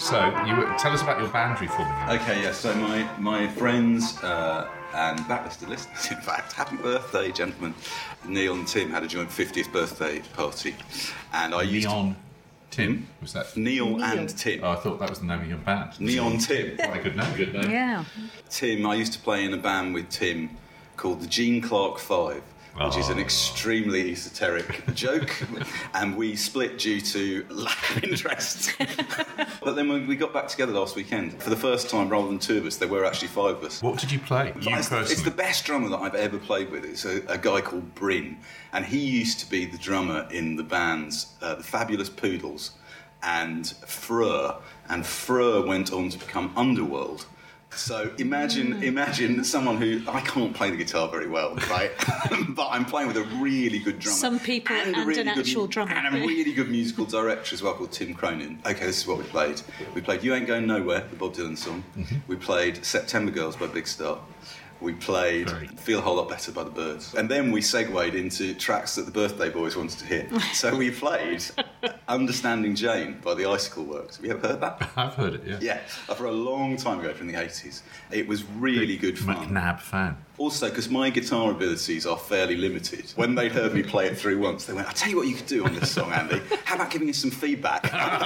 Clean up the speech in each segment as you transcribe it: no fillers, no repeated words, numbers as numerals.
So, tell us about your band reforming. Okay, yeah, so my friends and blacklisted listeners, in fact, happy birthday, gentlemen. Neil and Tim had a joint 50th birthday party. And I used Neon Tim, was that? Neil and Tim. Oh, I thought that was the name of your band. Neon Tim. Quite a good name. Yeah. Tim, I used to play in a band with Tim called the Gene Clark Five, which is an extremely esoteric joke, and we split due to lack of interest. But then when we got back together last weekend, for the first time, rather than two of us, there were actually five of us. What did you play? It's the best drummer that I've ever played with. It's a guy called Bryn, and he used to be the drummer in the bands The Fabulous Poodles and Freur, and Freur went on to become Underworld. So imagine someone who, I can't play the guitar very well, right? But I'm playing with a really good drummer. Some people and an actual drummer. And a really good musical director as well called Tim Cronin. Okay, this is what we played. We played You Ain't Going Nowhere, the Bob Dylan song. Mm-hmm. We played September Girls by Big Star. We played Feel a Whole Lot Better by the Byrds. And then we segued into tracks that the Birthday Boys wanted to hear. So we played Understanding Jane by the Icicle Works. Have you ever heard that? I've heard it, yeah. Yeah, for a long time ago, from the 80s. It was really good fun. McNabb fan. Also, because my guitar abilities are fairly limited, when they heard me play it through once, they went, I'll tell you what you could do on this song, Andy. How about giving us some feedback?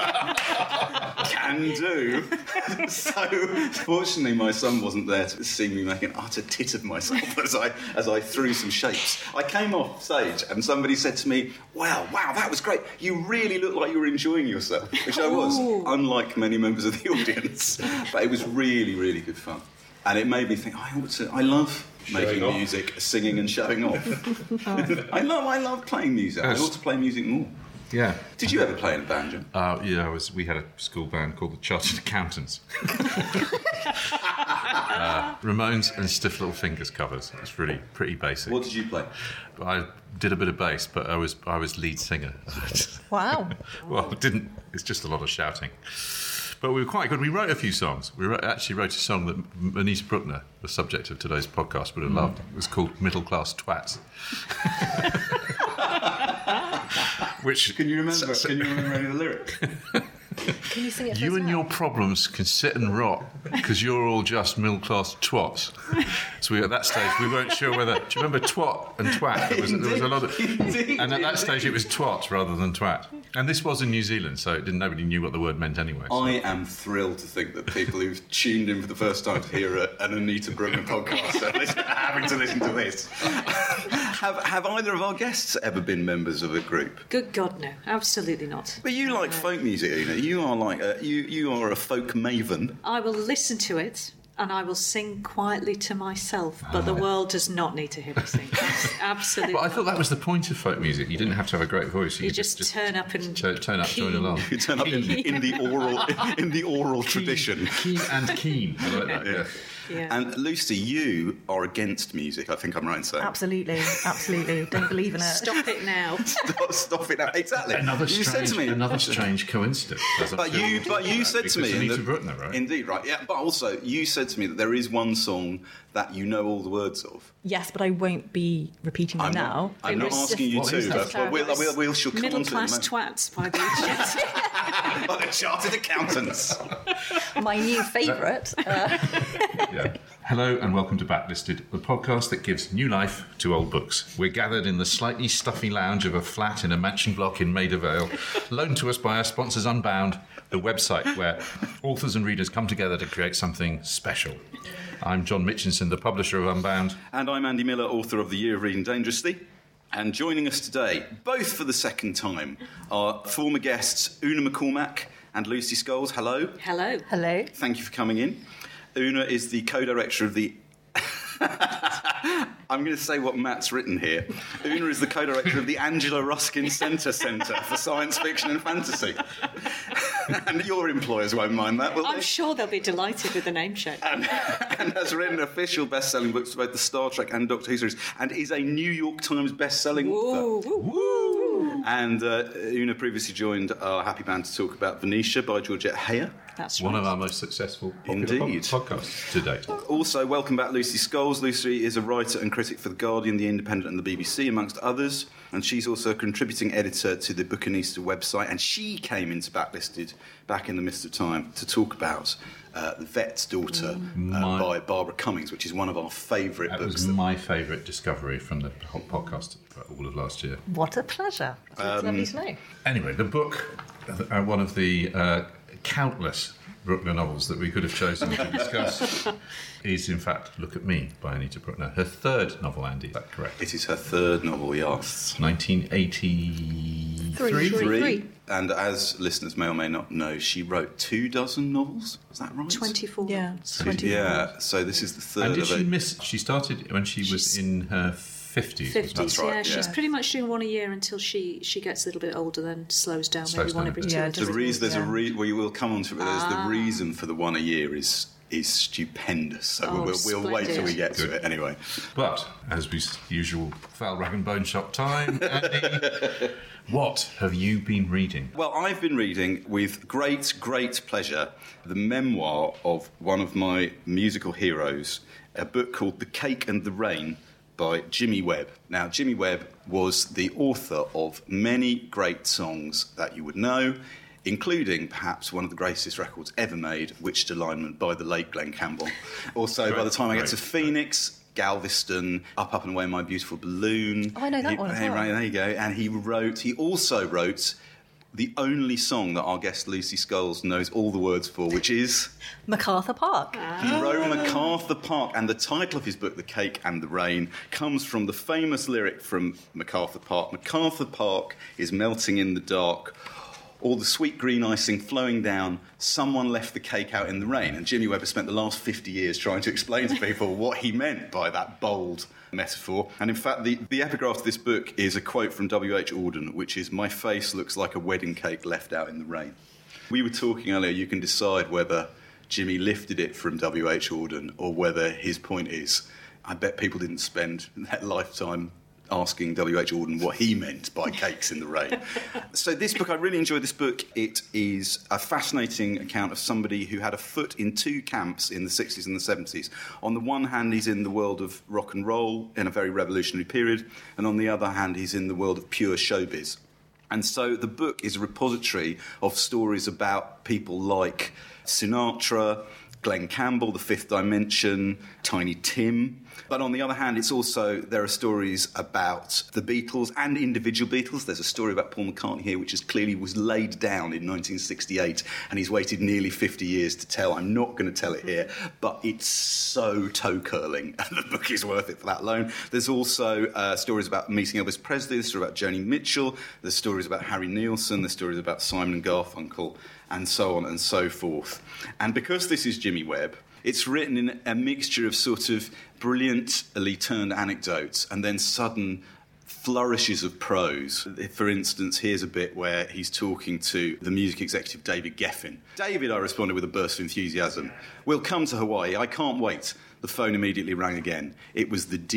Can do. So, fortunately, my son wasn't there to see me make an utter tit of myself as I threw some shapes. I came off stage and somebody said to me, wow, that was great. You really look like you were enjoying yourself, which I was, unlike many members of the audience. But it was really, really good fun. And it made me think, I love making music, singing and showing off. I love playing music. I ought to play music more. Yeah. Did you ever play in a band, Jim? Yeah, we had a school band called the Chartered Accountants. Ramones and Stiff Little Fingers covers. It's really pretty basic. What did you play? I did a bit of bass, but I was lead singer. Wow. Well, it's just a lot of shouting. But we were quite good. We wrote a few songs. We actually wrote a song that Bernice Bruckner, the subject of today's podcast, would have loved. It was called Middle Class Twats. Which Can you remember any of the lyrics? Can you sing it? You and your problems can sit and rot because you're all just middle class twats. So at that stage we weren't sure whether. Do you remember twat and twat? There was a lot of, and at that stage it was twat rather than twat. And this was in New Zealand, so nobody knew what the word meant anyway. So. I am thrilled to think that people who've tuned in for the first time to hear an Anita Bruckner podcast are having to listen to this. Have either of our guests ever been members of a group? Good God, no. Absolutely not. But you like folk music, Una. You are like you are a folk maven. I will listen to it and I will sing quietly to myself, but the world does not need to hear me sing. Absolutely. But I thought that was the point of folk music. You didn't have to have a great voice. You just turn up and turn up, join along. You turn up in the oral tradition. Keen. I like that. Yeah. Yeah. And Lucy, you are against music. I think I'm right in saying. Absolutely. Don't believe in it. Stop it now. Stop it now. Exactly. Another strange coincidence. But you said to me, Anita Bruckner, right? Indeed, right? Yeah. But also, you said to me that there is one song that you know all the words of. Yes, but I won't be repeating them now. I'm not asking you to, but we'll shall come on to it. Middle class twats by the by the Chartered Accountants. My new favourite. Yeah. Hello and welcome to Backlisted, the podcast that gives new life to old books. We're gathered in the slightly stuffy lounge of a flat in a mansion block in Maida Vale, loaned to us by our sponsors Unbound, the website where authors and readers come together to create something special. I'm John Mitchinson, the publisher of Unbound. And I'm Andy Miller, author of The Year of Reading Dangerously. And joining us today, both for the second time, are former guests Una McCormack and Lucy Scholes. Hello. Hello. Hello. Thank you for coming in. Una is the co-director of the... I'm going to say what Matt's written here. Una is the co-director of the Angela Ruskin Centre for Science Fiction and Fantasy. And your employers won't mind that, will they? I'm sure they'll be delighted with the name check. And has written official best-selling books for both the Star Trek and Doctor Who series, and is a New York Times best-selling author. Woo. And Una previously joined our happy band to talk about Venetia by Georgette Heyer. That's One right. of our most successful popular Indeed. podcasts to date. Also, welcome back Lucy Scholes. Lucy is a writer and critic for The Guardian, The Independent and the BBC, amongst others. And she's also a contributing editor to the Bucanista website. And she came into Backlisted back in the midst of time to talk about The Vet's Daughter by Barbara Cummings, which is one of our favourite That books. was my favourite discovery from the whole podcast all of last year. What a pleasure. It's lovely to know. Anyway, the book, one of the countless Bruckner novels that we could have chosen to discuss, is in fact Look at Me by Anita Bruckner. Her third novel, Andy, is that correct? It is her third novel, yes. 1983? Three. And as listeners may or may not know, she wrote 24 novels. Is that right? 24. Yeah, novels. 24. Yeah, so this is the third And did of she it. miss... She started when she was She's- in her 50s. 50s, That's right, yeah. She's yeah. pretty much doing one a year until she gets a little bit older, then slows down, Slows maybe one down a every bit. 2 Yeah, or just- 3. There's a Yeah. reason. Well, you will come on to it. But there's the reason for the one a year is stupendous. So Oh, we'll wait till we splendid. get to Good. it anyway. But, as usual, foul rag and bone shop time, Andy, what have you been reading? Well, I've been reading with great pleasure the memoir of one of my musical heroes, a book called The Cake and the Rain by Jimmy Webb. Now, Jimmy Webb was the author of many great songs that you would know, including perhaps one of the greatest records ever made, Witched Alignment by the late Glenn Campbell. Also, by the time I get to Phoenix, Galveston, Up and Away My Beautiful Balloon. Oh, I know that one as well. Right, there you go. And he also wrote the only song that our guest Lucy Scholes knows all the words for, which is... MacArthur Park. He wrote MacArthur Park, and the title of his book, The Cake and the Rain, comes from the famous lyric from MacArthur Park. MacArthur Park is melting in the dark, all the sweet green icing flowing down, someone left the cake out in the rain. And Jimmy Webb has spent the last 50 years trying to explain to people what he meant by that bold metaphor. And in fact, the epigraph to this book is a quote from W.H. Auden, which is, "My face looks like a wedding cake left out in the rain." We were talking earlier, you can decide whether Jimmy lifted it from W.H. Auden or whether his point is, I bet people didn't spend that lifetime asking W.H. Auden what he meant by cakes in the rain. So this book, I really enjoyed this book. It is a fascinating account of somebody who had a foot in two camps in the 60s and the 70s. On the one hand, he's in the world of rock and roll in a very revolutionary period, and on the other hand, he's in the world of pure showbiz. And so the book is a repository of stories about people like Sinatra, Glenn Campbell, The Fifth Dimension, Tiny Tim. But on the other hand, there are stories about the Beatles and individual Beatles. There's a story about Paul McCartney here, which was laid down in 1968, and he's waited nearly 50 years to tell. I'm not going to tell it here, but it's so toe-curling, and the book is worth it for that alone. There's also stories about meeting Elvis Presley, there's a story about Joni Mitchell, there's stories about Harry Nilsson, there's stories about Simon and Garfunkel, and so on and so forth. And because this is Jimmy Webb, it's written in a mixture of sort of brilliantly turned anecdotes and then sudden flourishes of prose. For instance, here's a bit where he's talking to the music executive David Geffen. "David," I responded with a burst of enthusiasm, "we'll come to Hawaii. I can't wait." The phone immediately rang again. It was the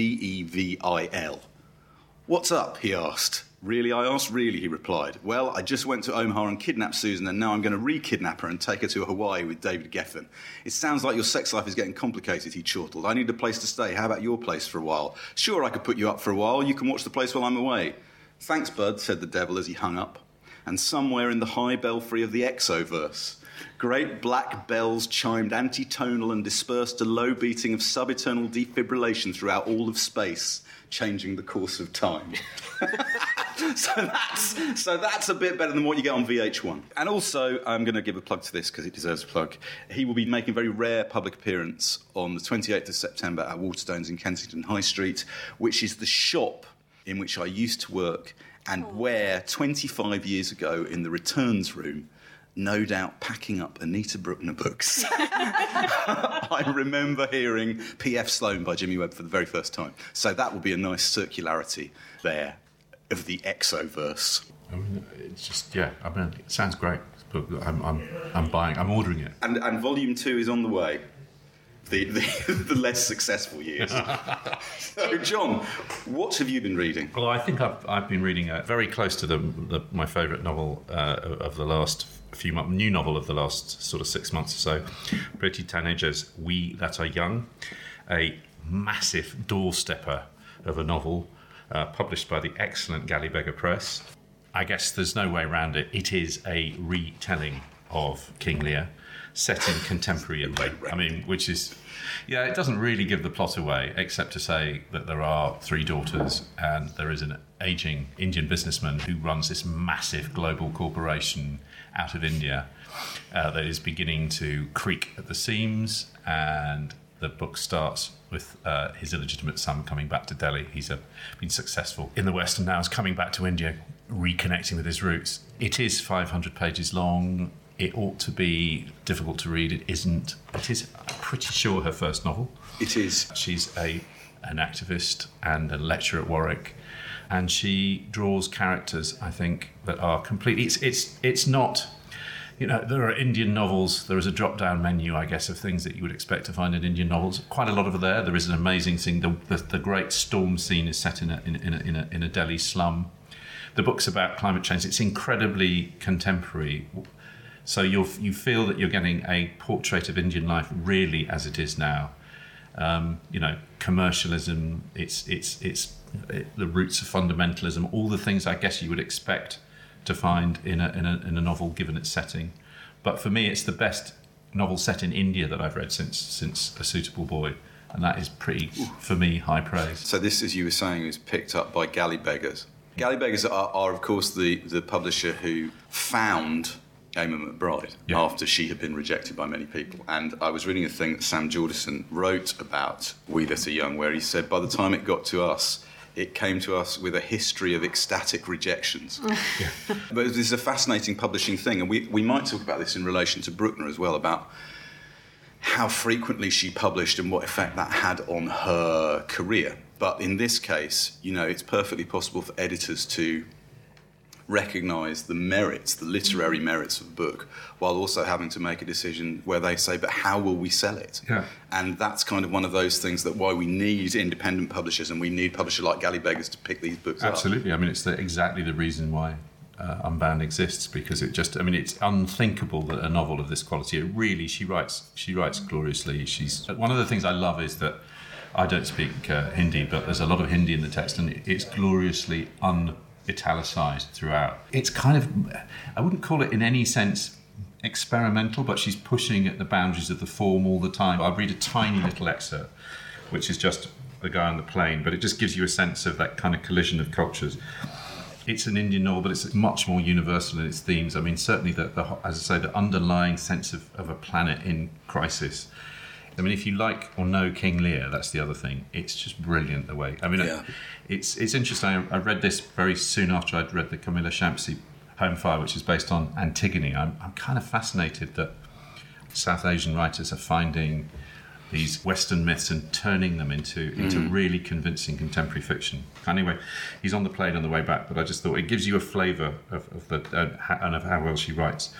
DEVIL. "What's up?" he asked. "Really?" I asked. "Really," he replied. "Well, I just went to Omaha and kidnapped Susan, and now I'm going to re-kidnap her and take her to Hawaii with David Geffen. It sounds like your sex life is getting complicated," he chortled. "I need a place to stay. How about your place for a while?" "Sure, I could put you up for a while. You can watch the place while I'm away." "Thanks, bud," said the devil as he hung up. And somewhere in the high belfry of the Exoverse, great black bells chimed antitonal and dispersed a low beating of sub-eternal defibrillation throughout all of space, changing the course of time. So that's a bit better than what you get on VH1. And also, I'm going to give a plug to this because it deserves a plug. He will be making a very rare public appearance on the 28th of September at Waterstones in Kensington High Street, which is the shop in which I used to work and where 25 years ago in the returns room, no doubt packing up Anita Bruckner books, I remember hearing P.F. Sloan by Jimmy Webb for the very first time. So that will be a nice circularity there of the Exoverse. I mean, it's just, yeah, I mean, it sounds great. But I'm buying, I'm ordering it. And volume 2 is on the way. the less successful years. So, John, what have you been reading? Well, I think I've been reading very close to my favourite novel of the last few months, new novel of the last sort of 6 months or so, Priti Taneja's We That Are Young, a massive doorstepper of a novel published by the excellent Gallibegger Press. I guess there's no way around it. It is a retelling of King Lear, set in contemporary India. I mean, which is, it doesn't really give the plot away, except to say that there are 3 daughters and there is an ageing Indian businessman who runs this massive global corporation out of India that is beginning to creak at the seams, and the book starts with his illegitimate son coming back to Delhi. He's been successful in the West and now is coming back to India, reconnecting with his roots. It is 500 pages long. It ought to be difficult to read. It isn't. It is, I'm pretty sure, her first novel. It is. She's an activist and a lecturer at Warwick, and she draws characters, I think, that are completely... It's not... there are Indian novels. There is a drop-down menu, I guess, of things that you would expect to find in Indian novels. Quite a lot of it there. There is an amazing scene. The great storm scene is set in a Delhi slum. The book's about climate change. It's incredibly contemporary. So you feel that you're getting a portrait of Indian life really as it is now. Commercialism. It's the roots of fundamentalism. All the things I guess you would expect to find in a novel given its setting. But for me, it's the best novel set in India that I've read since A Suitable Boy, and that is pretty, for me, high praise. So this, as you were saying, is picked up by Gallibeggers. Gallibeggers are of course, the publisher who found Eamon McBride after she had been rejected by many people. And I was reading a thing that Sam Jordison wrote about We That Are Young, where he said by the time it got to us, it came to us with a history of ecstatic rejections. But this is a fascinating publishing thing, and we might talk about this in relation to Bruckner as well, about how frequently she published and what effect that had on her career. But in this case, it's perfectly possible for editors to recognise the merits, the literary merits of a book, while also having to make a decision where they say, but how will we sell it? Yeah. And that's kind of one of those things that why we need independent publishers, and we need publishers like Gallibeggers to pick these books up. Absolutely. I mean, it's exactly the reason why Unbound exists, because it's unthinkable that a novel of this quality, she writes gloriously. One of the things I love is that I don't speak Hindi, but there's a lot of Hindi in the text, and it's gloriously italicized throughout. It's kind of, I wouldn't call it in any sense experimental, but she's pushing at the boundaries of the form all the time. I'll read a tiny little excerpt, which is just the guy on the plane, but it just gives you a sense of that kind of collision of cultures. It's an Indian novel, but it's much more universal in its themes. I mean, certainly, as I say, the underlying sense of a planet in crisis. I mean, if you like or know King Lear, that's the other thing. It's just brilliant the way. I mean, it's interesting. I read this very soon after I'd read the Camilla Shamsi Home Fire, which is based on Antigone. I'm kind of fascinated that South Asian writers are finding these Western myths and turning them into really convincing contemporary fiction. Anyway, he's on the plane on the way back, but I just thought it gives you a flavour of how well she writes.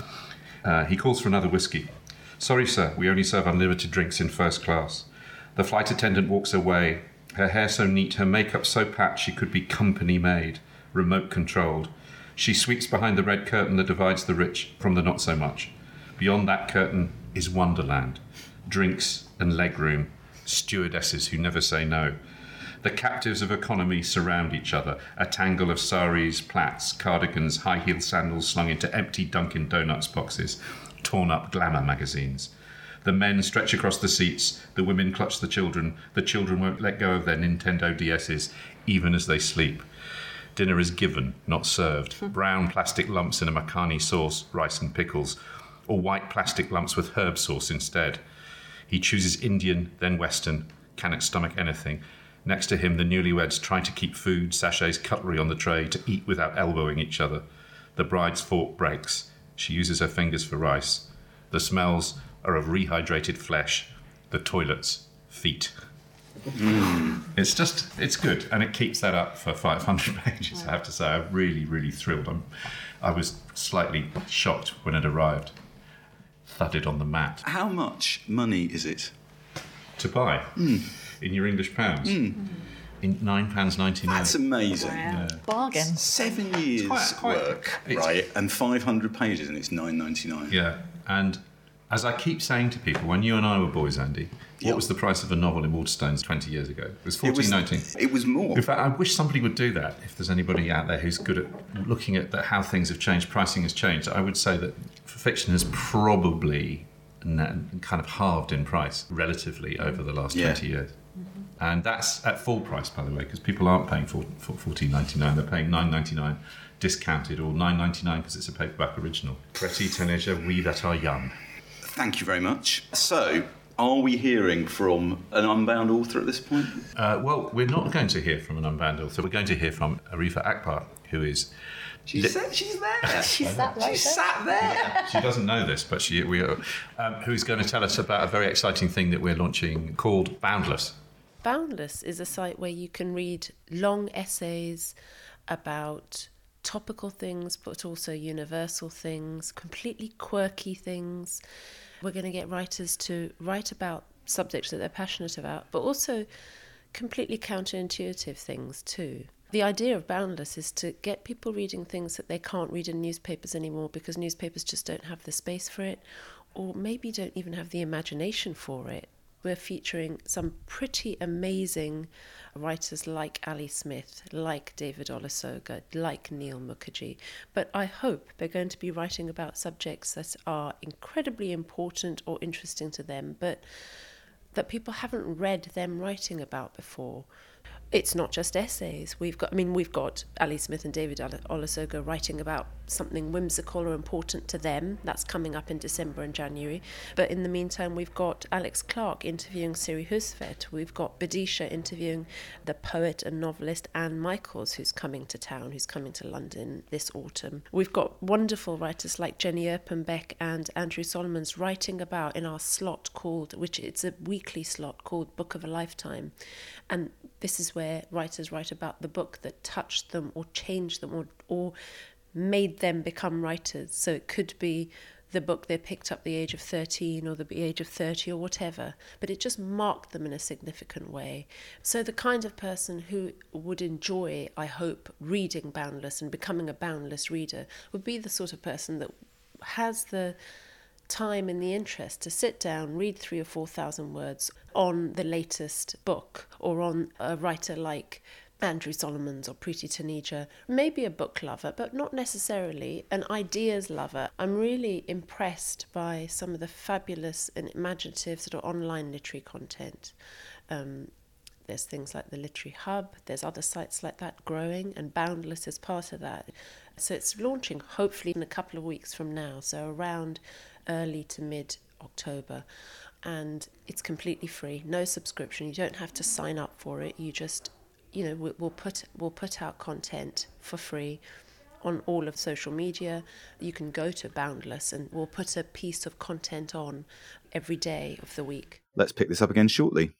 He calls for another whiskey. "Sorry, sir, we only serve unlimited drinks in first class." The flight attendant walks away, her hair so neat, her makeup so pat she could be company maid, remote controlled. She sweeps behind the red curtain that divides the rich from the not so much. Beyond that curtain is Wonderland, drinks and legroom, stewardesses who never say no. The captives of economy surround each other, a tangle of saris, plaits, cardigans, high-heeled sandals slung into empty Dunkin' Donuts boxes, torn-up glamour magazines. The men stretch across the seats, the women clutch the children won't let go of their Nintendo DSs, even as they sleep. Dinner is given, not served. Brown plastic lumps in a makhani sauce, rice and pickles, or white plastic lumps with herb sauce instead. He chooses Indian, then Western, cannot stomach anything. Next to him, the newlyweds try to keep food, sachets, cutlery on the tray to eat without elbowing each other. The bride's fork breaks. She uses her fingers for rice. The smells are of rehydrated flesh. The toilets, feet. It's good, and it keeps that up for 500 pages, I have to say. I'm really, really thrilled. I was slightly shocked when it arrived. Thudded on the mat. How much money is it? to buy in your English pounds. In £9.99. That's amazing. Wow. Bargain. 7 years work, right? And 500 pages, and it's £9.99. Yeah, and as I keep saying to people, when you and I were boys, Andy, what was the price of a novel in Waterstones 20 years ago? It was $14.19. It was more. In fact, I wish somebody would do that. If there's anybody out there who's good at looking at how things have changed, pricing has changed, I would say that fiction has probably kind of halved in price relatively over the last 20 years. And that's at full price, by the way, because people aren't paying for $14.99. They're paying $9.99 discounted, or $9.99 because it's a paperback original. Preti Taneja, We That Are Young. Thank you very much. So, are we hearing from an unbound author at this point? Well, we're not going to hear from an unbound author. We're going to hear from Arifa Akbar, who is... She's there. She sat right She there. sat there. She doesn't know this, but who's going to tell us about a very exciting thing that we're launching called Boundless. Boundless is a site where you can read long essays about topical things, but also universal things, completely quirky things. We're going to get writers to write about subjects that they're passionate about, but also completely counterintuitive things too. The idea of Boundless is to get people reading things that they can't read in newspapers anymore because newspapers just don't have the space for it, or maybe don't even have the imagination for it. We're featuring some pretty amazing writers like Ali Smith, like David Olusoga, like Neil Mukherjee. But I hope they're going to be writing about subjects that are incredibly important or interesting to them, but that people haven't read them writing about before. It's not just essays. We've got Ali Smith and David Olusoga writing about something whimsical or important to them. That's coming up in December and January. But in the meantime, we've got Alex Clark interviewing Siri Husvet. We've got Badisha interviewing the poet and novelist Anne Michaels, who's coming to town, who's coming to London this autumn. We've got wonderful writers like Jenny Erpenbeck and Andrew Solomons writing about in our slot which it's a weekly slot called Book of a Lifetime. And this is where writers write about the book that touched them or changed them or made them become writers. So it could be the book they picked up at the age of 13 or the age of 30 or whatever, but it just marked them in a significant way. So the kind of person who would enjoy, I hope, reading Boundless and becoming a Boundless reader would be the sort of person that has the time and the interest to sit down, read 3,000 or 4,000 words on the latest book or on a writer like Andrew Solomons or Preti Taneja, maybe a book lover, but not necessarily an ideas lover. I'm really impressed by some of the fabulous and imaginative sort of online literary content. There's things like the Literary Hub, there's other sites like that growing, and Boundless is part of that. So it's launching hopefully in a couple of weeks from now, so around early to mid-October. And it's completely free, no subscription. You don't have to sign up for it. You just, we'll put out content for free on all of social media. You can go to Boundless and we'll put a piece of content on every day of the week. Let's pick this up again shortly.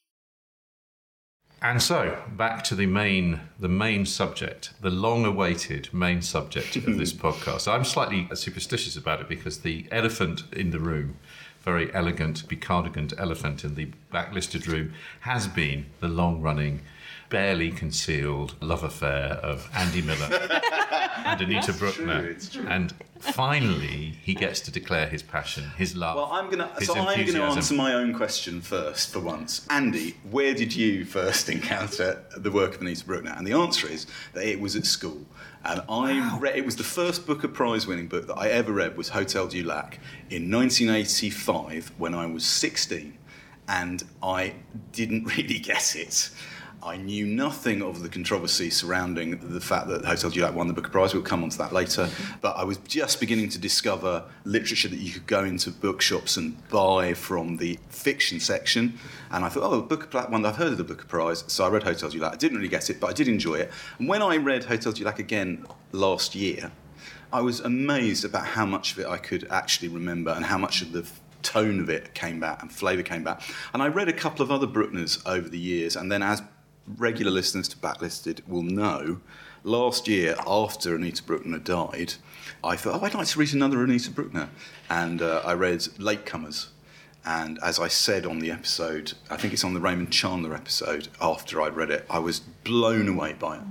And so, back to the main subject, the long-awaited main subject of this podcast. I'm slightly superstitious about it because the elephant in the room, very elegant, becardigant elephant in the backlisted room, has been the long-running, barely concealed love affair of Andy Miller and Anita Bruckner. It's true. And finally, he gets to declare his passion, his love. Well, I'm going his to enthusiasm. answer my own question first for once. Andy, where did you first encounter the work of Anita Bruckner? And the answer is that it was at school. And it was the first Booker Prize-winning book that I ever read was Hotel du Lac in 1985 when I was 16. And I didn't really get it. I knew nothing of the controversy surrounding the fact that Hotel du Lac won the Booker Prize. We'll come on to that later. But I was just beginning to discover literature that you could go into bookshops and buy from the fiction section. And I thought, the Booker one, I've heard of the Booker Prize. So I read Hotel du Lac. I didn't really get it, but I did enjoy it. And when I read Hotel du Lac again last year, I was amazed about how much of it I could actually remember and how much of the tone of it came back and flavour came back. And I read a couple of other Bruckners over the years, and then as regular listeners to Backlisted will know, last year, after Anita Bruckner died, I thought, I'd like to read another Anita Bruckner. And I read Latecomers. And as I said on the episode, I think it's on the Raymond Chandler episode, after I'd read it, I was blown away by it.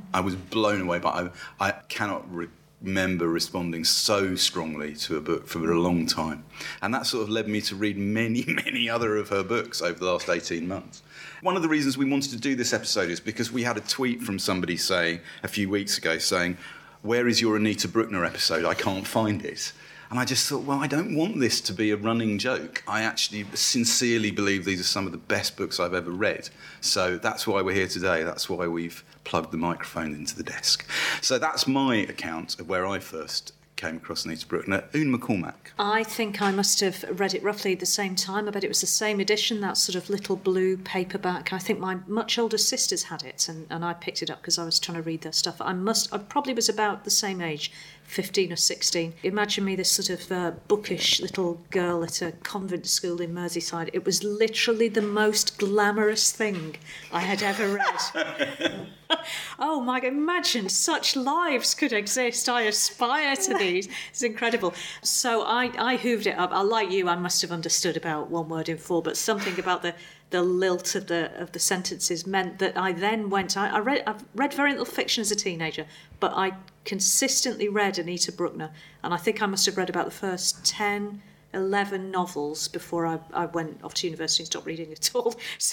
I cannot remember responding so strongly to a book for a long time. And that sort of led me to read many, many other of her books over the last 18 months. One of the reasons we wanted to do this episode is because we had a tweet from somebody saying, a few weeks ago, saying, "Where is your Anita Bruckner episode? I can't find it." And I just thought, well, I don't want this to be a running joke. I actually sincerely believe these are some of the best books I've ever read. So that's why we're here today. That's why we've plugged the microphone into the desk. So that's my account of where I first came across Anita Bruckner. Una McCormack. I think I must have read it roughly at the same time. I bet it was the same edition, that sort of little blue paperback. I think my much older sisters had it, and I picked it up because I was trying to read their stuff. I probably was about the same age, 15 or 16. Imagine me, this sort of bookish little girl at a convent school in Merseyside. It was literally the most glamorous thing I had ever read. Oh my God, imagine such lives could exist. I aspire to these. It's incredible. So I hooved it up. Like you, I must have understood about one word in four, but something about the lilt of the sentences meant that I then went. I've read very little fiction as a teenager, but I consistently read Anita Bruckner, and I think I must have read about the first 10, 11 novels before I went off to university and stopped reading at all.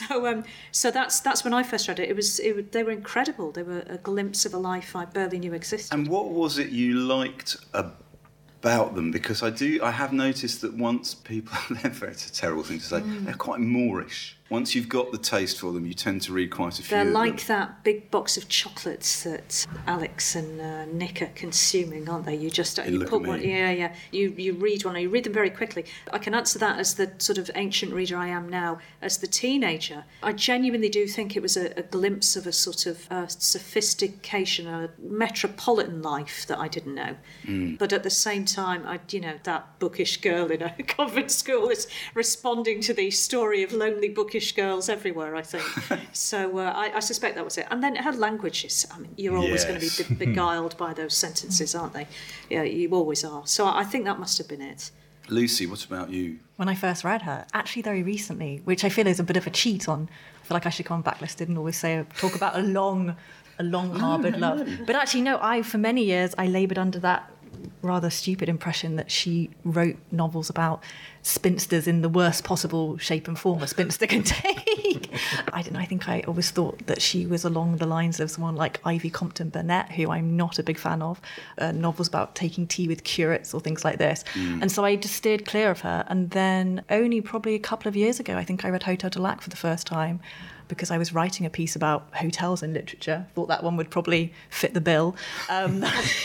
So that's when I first read it. They were incredible. They were a glimpse of a life I barely knew existed. And what was it you liked about them? Because I have noticed that once people, it's a terrible thing to say, they're quite Moorish. Once you've got the taste for them, you tend to read quite a few They're of like them. that big box of chocolates that Alex and Nick are consuming, aren't they? You put one, yeah. You read one, and you read them very quickly. I can answer that as the sort of ancient reader I am now. As the teenager, I genuinely do think it was a glimpse of a sort of sophistication, a metropolitan life that I didn't know. But at the same time, that bookish girl in a convent school is responding to the story of lonely bookish girls everywhere, I think. So I suspect that was it. And then her languages, you're always going to be beguiled by those sentences, aren't they? Yeah, you always are. So I think that must have been it. Lucy, what about you? When I first read her, actually very recently, which I feel is a bit of a cheat on, I feel like I should come on Backlisted and always talk about a long harboured love. But actually, no, for many years, I laboured under that rather stupid impression that she wrote novels about spinsters in the worst possible shape and form a spinster can take. I don't know, I think I always thought that she was along the lines of someone like Ivy Compton Burnett, who I'm not a big fan of, novels about taking tea with curates or things like this. And so I just steered clear of her. And then only probably a couple of years ago, I think I read Hotel du Lac for the first time, because I was writing a piece about hotels in literature. Thought that one would probably fit the bill. And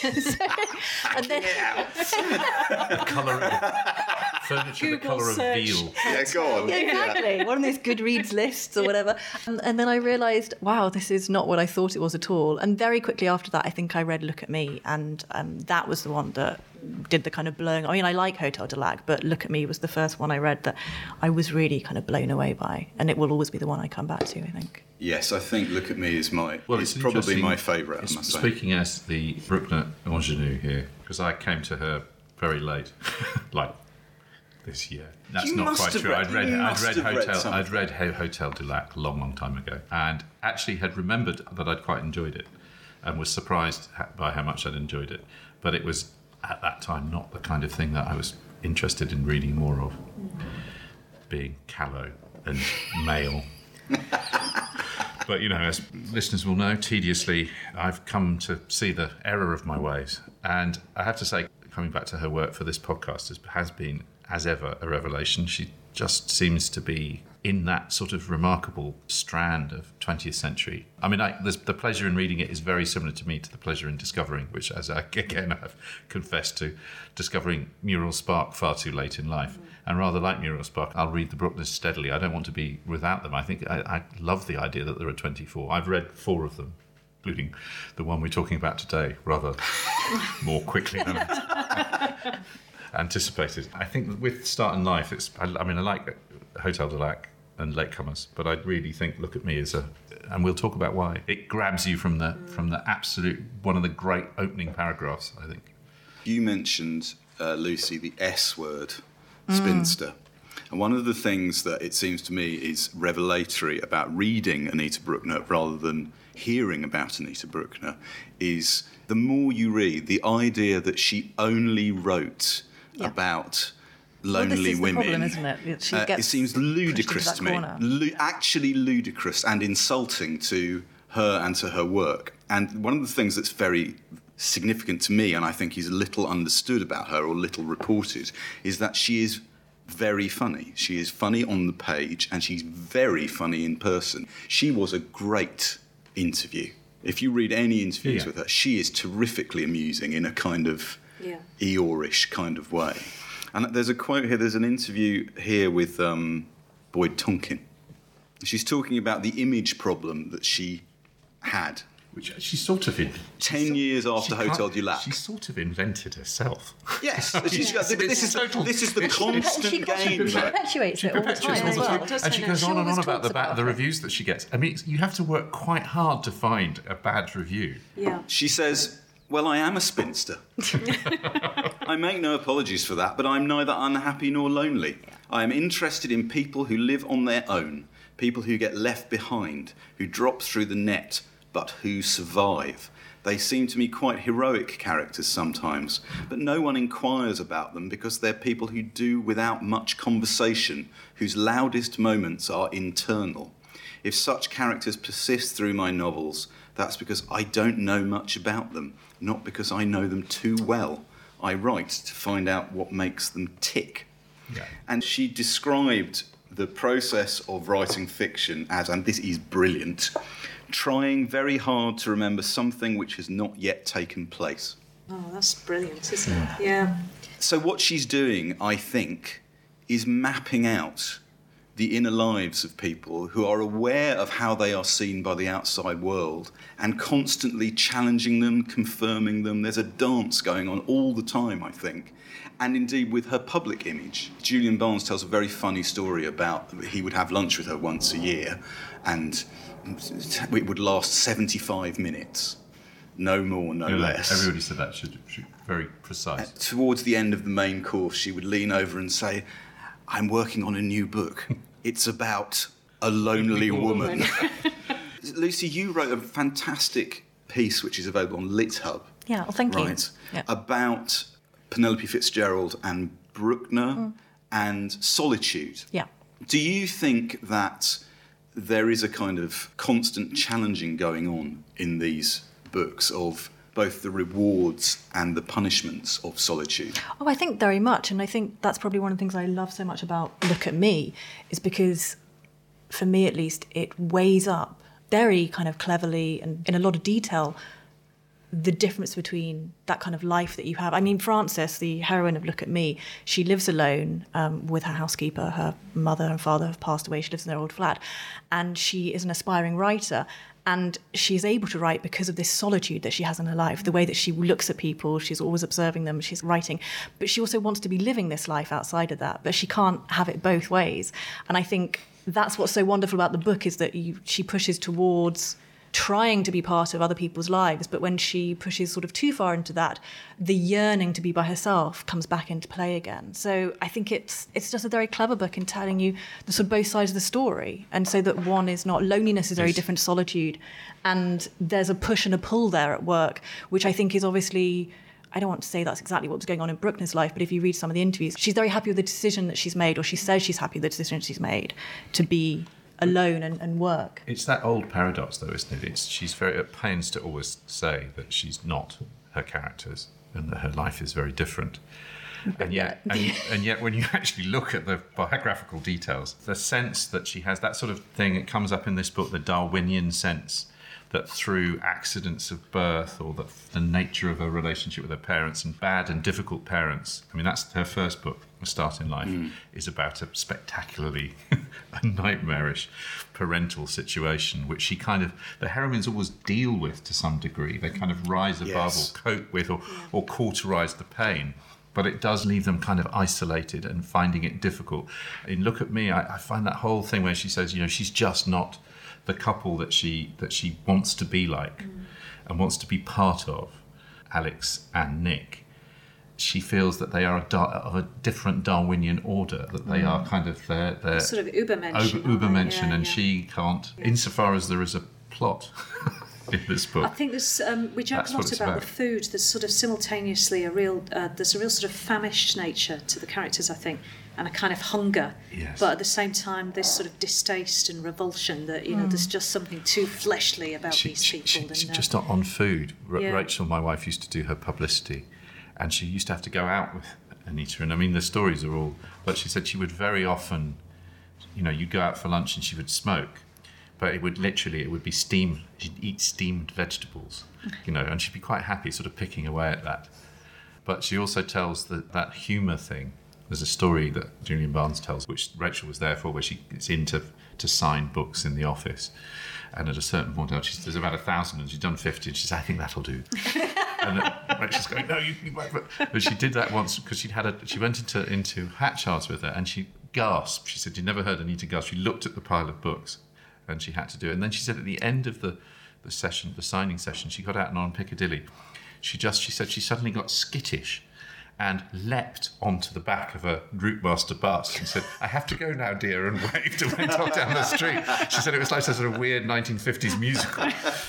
then furniture the colour of veal. Yeah, go on. Yeah, exactly. One of those Goodreads lists or whatever. And then I realised, wow, this is not what I thought it was at all. And very quickly after that, I think I read Look at Me, and that was the one that did the kind of blowing. I mean, I like Hotel du Lac, but Look at Me was the first one I read that I was really kind of blown away by, and it will always be the one I come back to, I think. Yes, I think Look at Me is it's probably my favourite, I must say. Speaking as the Bruckner ingenue here, because I came to her very late, like this year. That's You not must quite have true. read- I'd read Hotel du Lac long time ago, and actually had remembered that I'd quite enjoyed it, and was surprised by how much I'd enjoyed it. But it was at that time not the kind of thing that I was interested in reading more of, being callow and male. But, as listeners will know, tediously, I've come to see the error of my ways. And I have to say, coming back to her work for this podcast has been, as ever, a revelation. She just seems to be in that sort of remarkable strand of 20th century. I mean, the pleasure in reading it is very similar to me to the pleasure in discovering, which, as I have confessed to, discovering Muriel Spark far too late in life. And rather like Muriel Spark, I'll read the Bruckners steadily. I don't want to be without them. I think I love the idea that there are 24. I've read 4 of them, including the one we're talking about today, rather more quickly than anticipated. I think with Start in Life, I like Hotel du Lac and Latecomers, but I really think Look at Me is and we'll talk about why. It grabs you from the absolute, one of the great opening paragraphs, I think. You mentioned, Lucy, the S word, spinster. And one of the things that it seems to me is revelatory about reading Anita Bruckner rather than hearing about Anita Bruckner is the more you read, the idea that she only wrote about lonely this is women. The problem, isn't it? She It gets seems ludicrous pushed to into me. that corner. Actually ludicrous and insulting to her and to her work. And one of the things that's very significant to me, and I think is little understood about her or little reported, is that she is very funny. She is funny on the page and she's very funny in person. She was a great interview. If you read any interviews with her, she is terrifically amusing in a kind of Eeyore-ish kind of way. And there's a quote here, there's an interview here with Boyd Tonkin. She's talking about the image problem that she had. Which she sort of... 10 years after Hotel du Lac. She sort of invented herself. Yes, this is the constant game. She perpetuates it all the time as well. And she goes on and on about the reviews that she gets. I mean, you have to work quite hard to find a bad review. Yeah. She says, well, I am a spinster. I make no apologies for that, but I'm neither unhappy nor lonely. I am interested in people who live on their own, people who get left behind, who drop through the net, but who survive. They seem to me quite heroic characters sometimes, but no one inquires about them because they're people who do without much conversation, whose loudest moments are internal. If such characters persist through my novels, that's because I don't know much about them, not because I know them too well. I write to find out what makes them tick. Yeah. And she described the process of writing fiction as, and this is brilliant, trying very hard to remember something which has not yet taken place. Oh, that's brilliant, isn't it? Yeah. So what she's doing, I think, is mapping out the inner lives of people who are aware of how they are seen by the outside world and constantly challenging them, confirming them. There's a dance going on all the time, I think. And indeed with her public image. Julian Barnes tells a very funny story about he would have lunch with her once a year and it would last 75 minutes. No more, no less. Everybody said that should very precise. Towards the end of the main course, she would lean over and say, I'm working on a new book. It's about a lonely woman. Lucy, you wrote a fantastic piece which is available on LitHub. Yeah, well, thank you. Right, yeah. About Penelope Fitzgerald and Bruckner and solitude. Yeah. Do you think that there is a kind of constant challenging going on in these books of both the rewards and the punishments of solitude? Oh, I think very much. And I think that's probably one of the things I love so much about Look at Me, is because, for me at least, it weighs up very kind of cleverly and in a lot of detail the difference between that kind of life that you have. I mean, Frances, the heroine of Look at Me, she lives alone with her housekeeper. Her mother and father have passed away. She lives in their old flat. And she is an aspiring writer. And she's able to write because of this solitude that she has in her life, the way that she looks at people, she's always observing them, she's writing. But she also wants to be living this life outside of that, but she can't have it both ways. And I think that's what's so wonderful about the book, is that she pushes towards trying to be part of other people's lives, but when she pushes sort of too far into that, the yearning to be by herself comes back into play again. So I think it's just a very clever book in telling you the sort of both sides of the story, and so that one is not, loneliness is very different to solitude, and there's a push and a pull there at work, which I think is obviously, I don't want to say that's exactly what's going on in Bruckner's life, but if you read some of the interviews, she's very happy with the decision that she's made, or she says she's happy with the decision she's made to be alone and work. It's that old paradox, though, isn't it? She's very at pains to always say that she's not her characters and that her life is very different. And yet, and yet, when you actually look at the biographical details, the sense that she has, that sort of thing, it comes up in this book, the Darwinian sense that through accidents of birth or the nature of her relationship with her parents, and bad and difficult parents, I mean, that's her first book, A Start in Life, is about a spectacularly nightmarish parental situation, which she kind of, the heroines always deal with to some degree. They kind of rise above or cope with or cauterize the pain. But it does leave them kind of isolated and finding it difficult. In Look at Me, I find that whole thing where she says, she's just not the couple that she wants to be like and wants to be part of, Alex and Nick. she feels that they are of a different Darwinian order, that they are kind of they're Sort of Übermenschen. Übermenschen, Yeah, and yeah. she can't, insofar as there is a plot in this book. I think there's we joke That's a what lot it's about about. the food. There's sort of simultaneously there's a real sort of famished nature to the characters, I think, and a kind of hunger. Yes. But at the same time, this sort of distaste and revulsion that there's just something too fleshly about these people. She just on food. Yeah. Rachel, my wife, used to do her publicity, and she used to have to go out with Anita. And I mean, the stories are all. But she said she would very often, you'd go out for lunch and she would smoke, but it would be steam. She'd eat steamed vegetables, and she'd be quite happy, sort of picking away at that. But she also tells that humour thing. There's a story that Julian Barnes tells, which Rachel was there for, where she gets in to sign books in the office. And at a certain point, there's about 1,000, and she's done 50, and she says, I think that'll do. And Rachel's going, no, you won't. But she did that once because she went into Hatchards with her, and she gasped. She said, you never heard Anita gasp. She looked at the pile of books, and she had to do it. And then she said at the end of the session, the signing session, she got out and on Piccadilly. She said she suddenly got skittish and leapt onto the back of a Route Master bus and said, I have to go now, dear, and waved and went off down the street. She said it was like a sort of weird 1950s musical.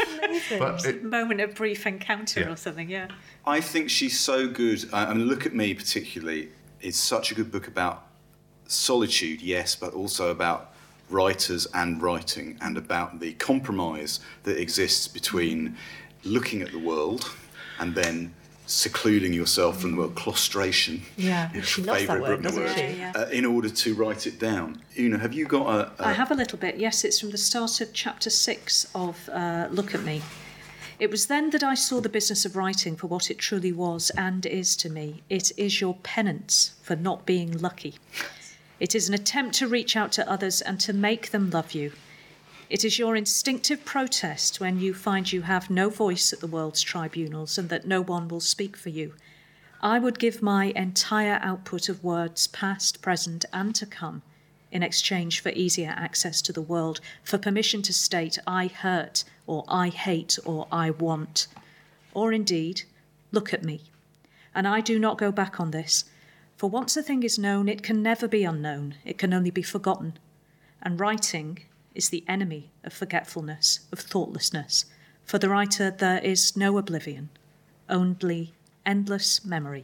But a moment of brief encounter or something, yeah. I think she's so good. I mean, Look at Me particularly is such a good book about solitude, yes, but also about writers and writing, and about the compromise that exists between looking at the world and then secluding yourself from the world, claustration. Yeah, she loves that word, doesn't she? Yeah. In order to write it down. Una, have you got I have a little bit, yes. It's from the start of chapter 6 of Look at Me. It was then that I saw the business of writing for what it truly was and is to me. It is your penance for not being lucky. It is an attempt to reach out to others and to make them love you. It is your instinctive protest when you find you have no voice at the world's tribunals and that no one will speak for you. I would give my entire output of words, past, present, and to come, in exchange for easier access to the world, for permission to state I hurt, or I hate, or I want. Or indeed, look at me. And I do not go back on this. For once a thing is known, it can never be unknown. It can only be forgotten. And writing is the enemy of forgetfulness, of thoughtlessness. For the writer, there is no oblivion, only endless memory.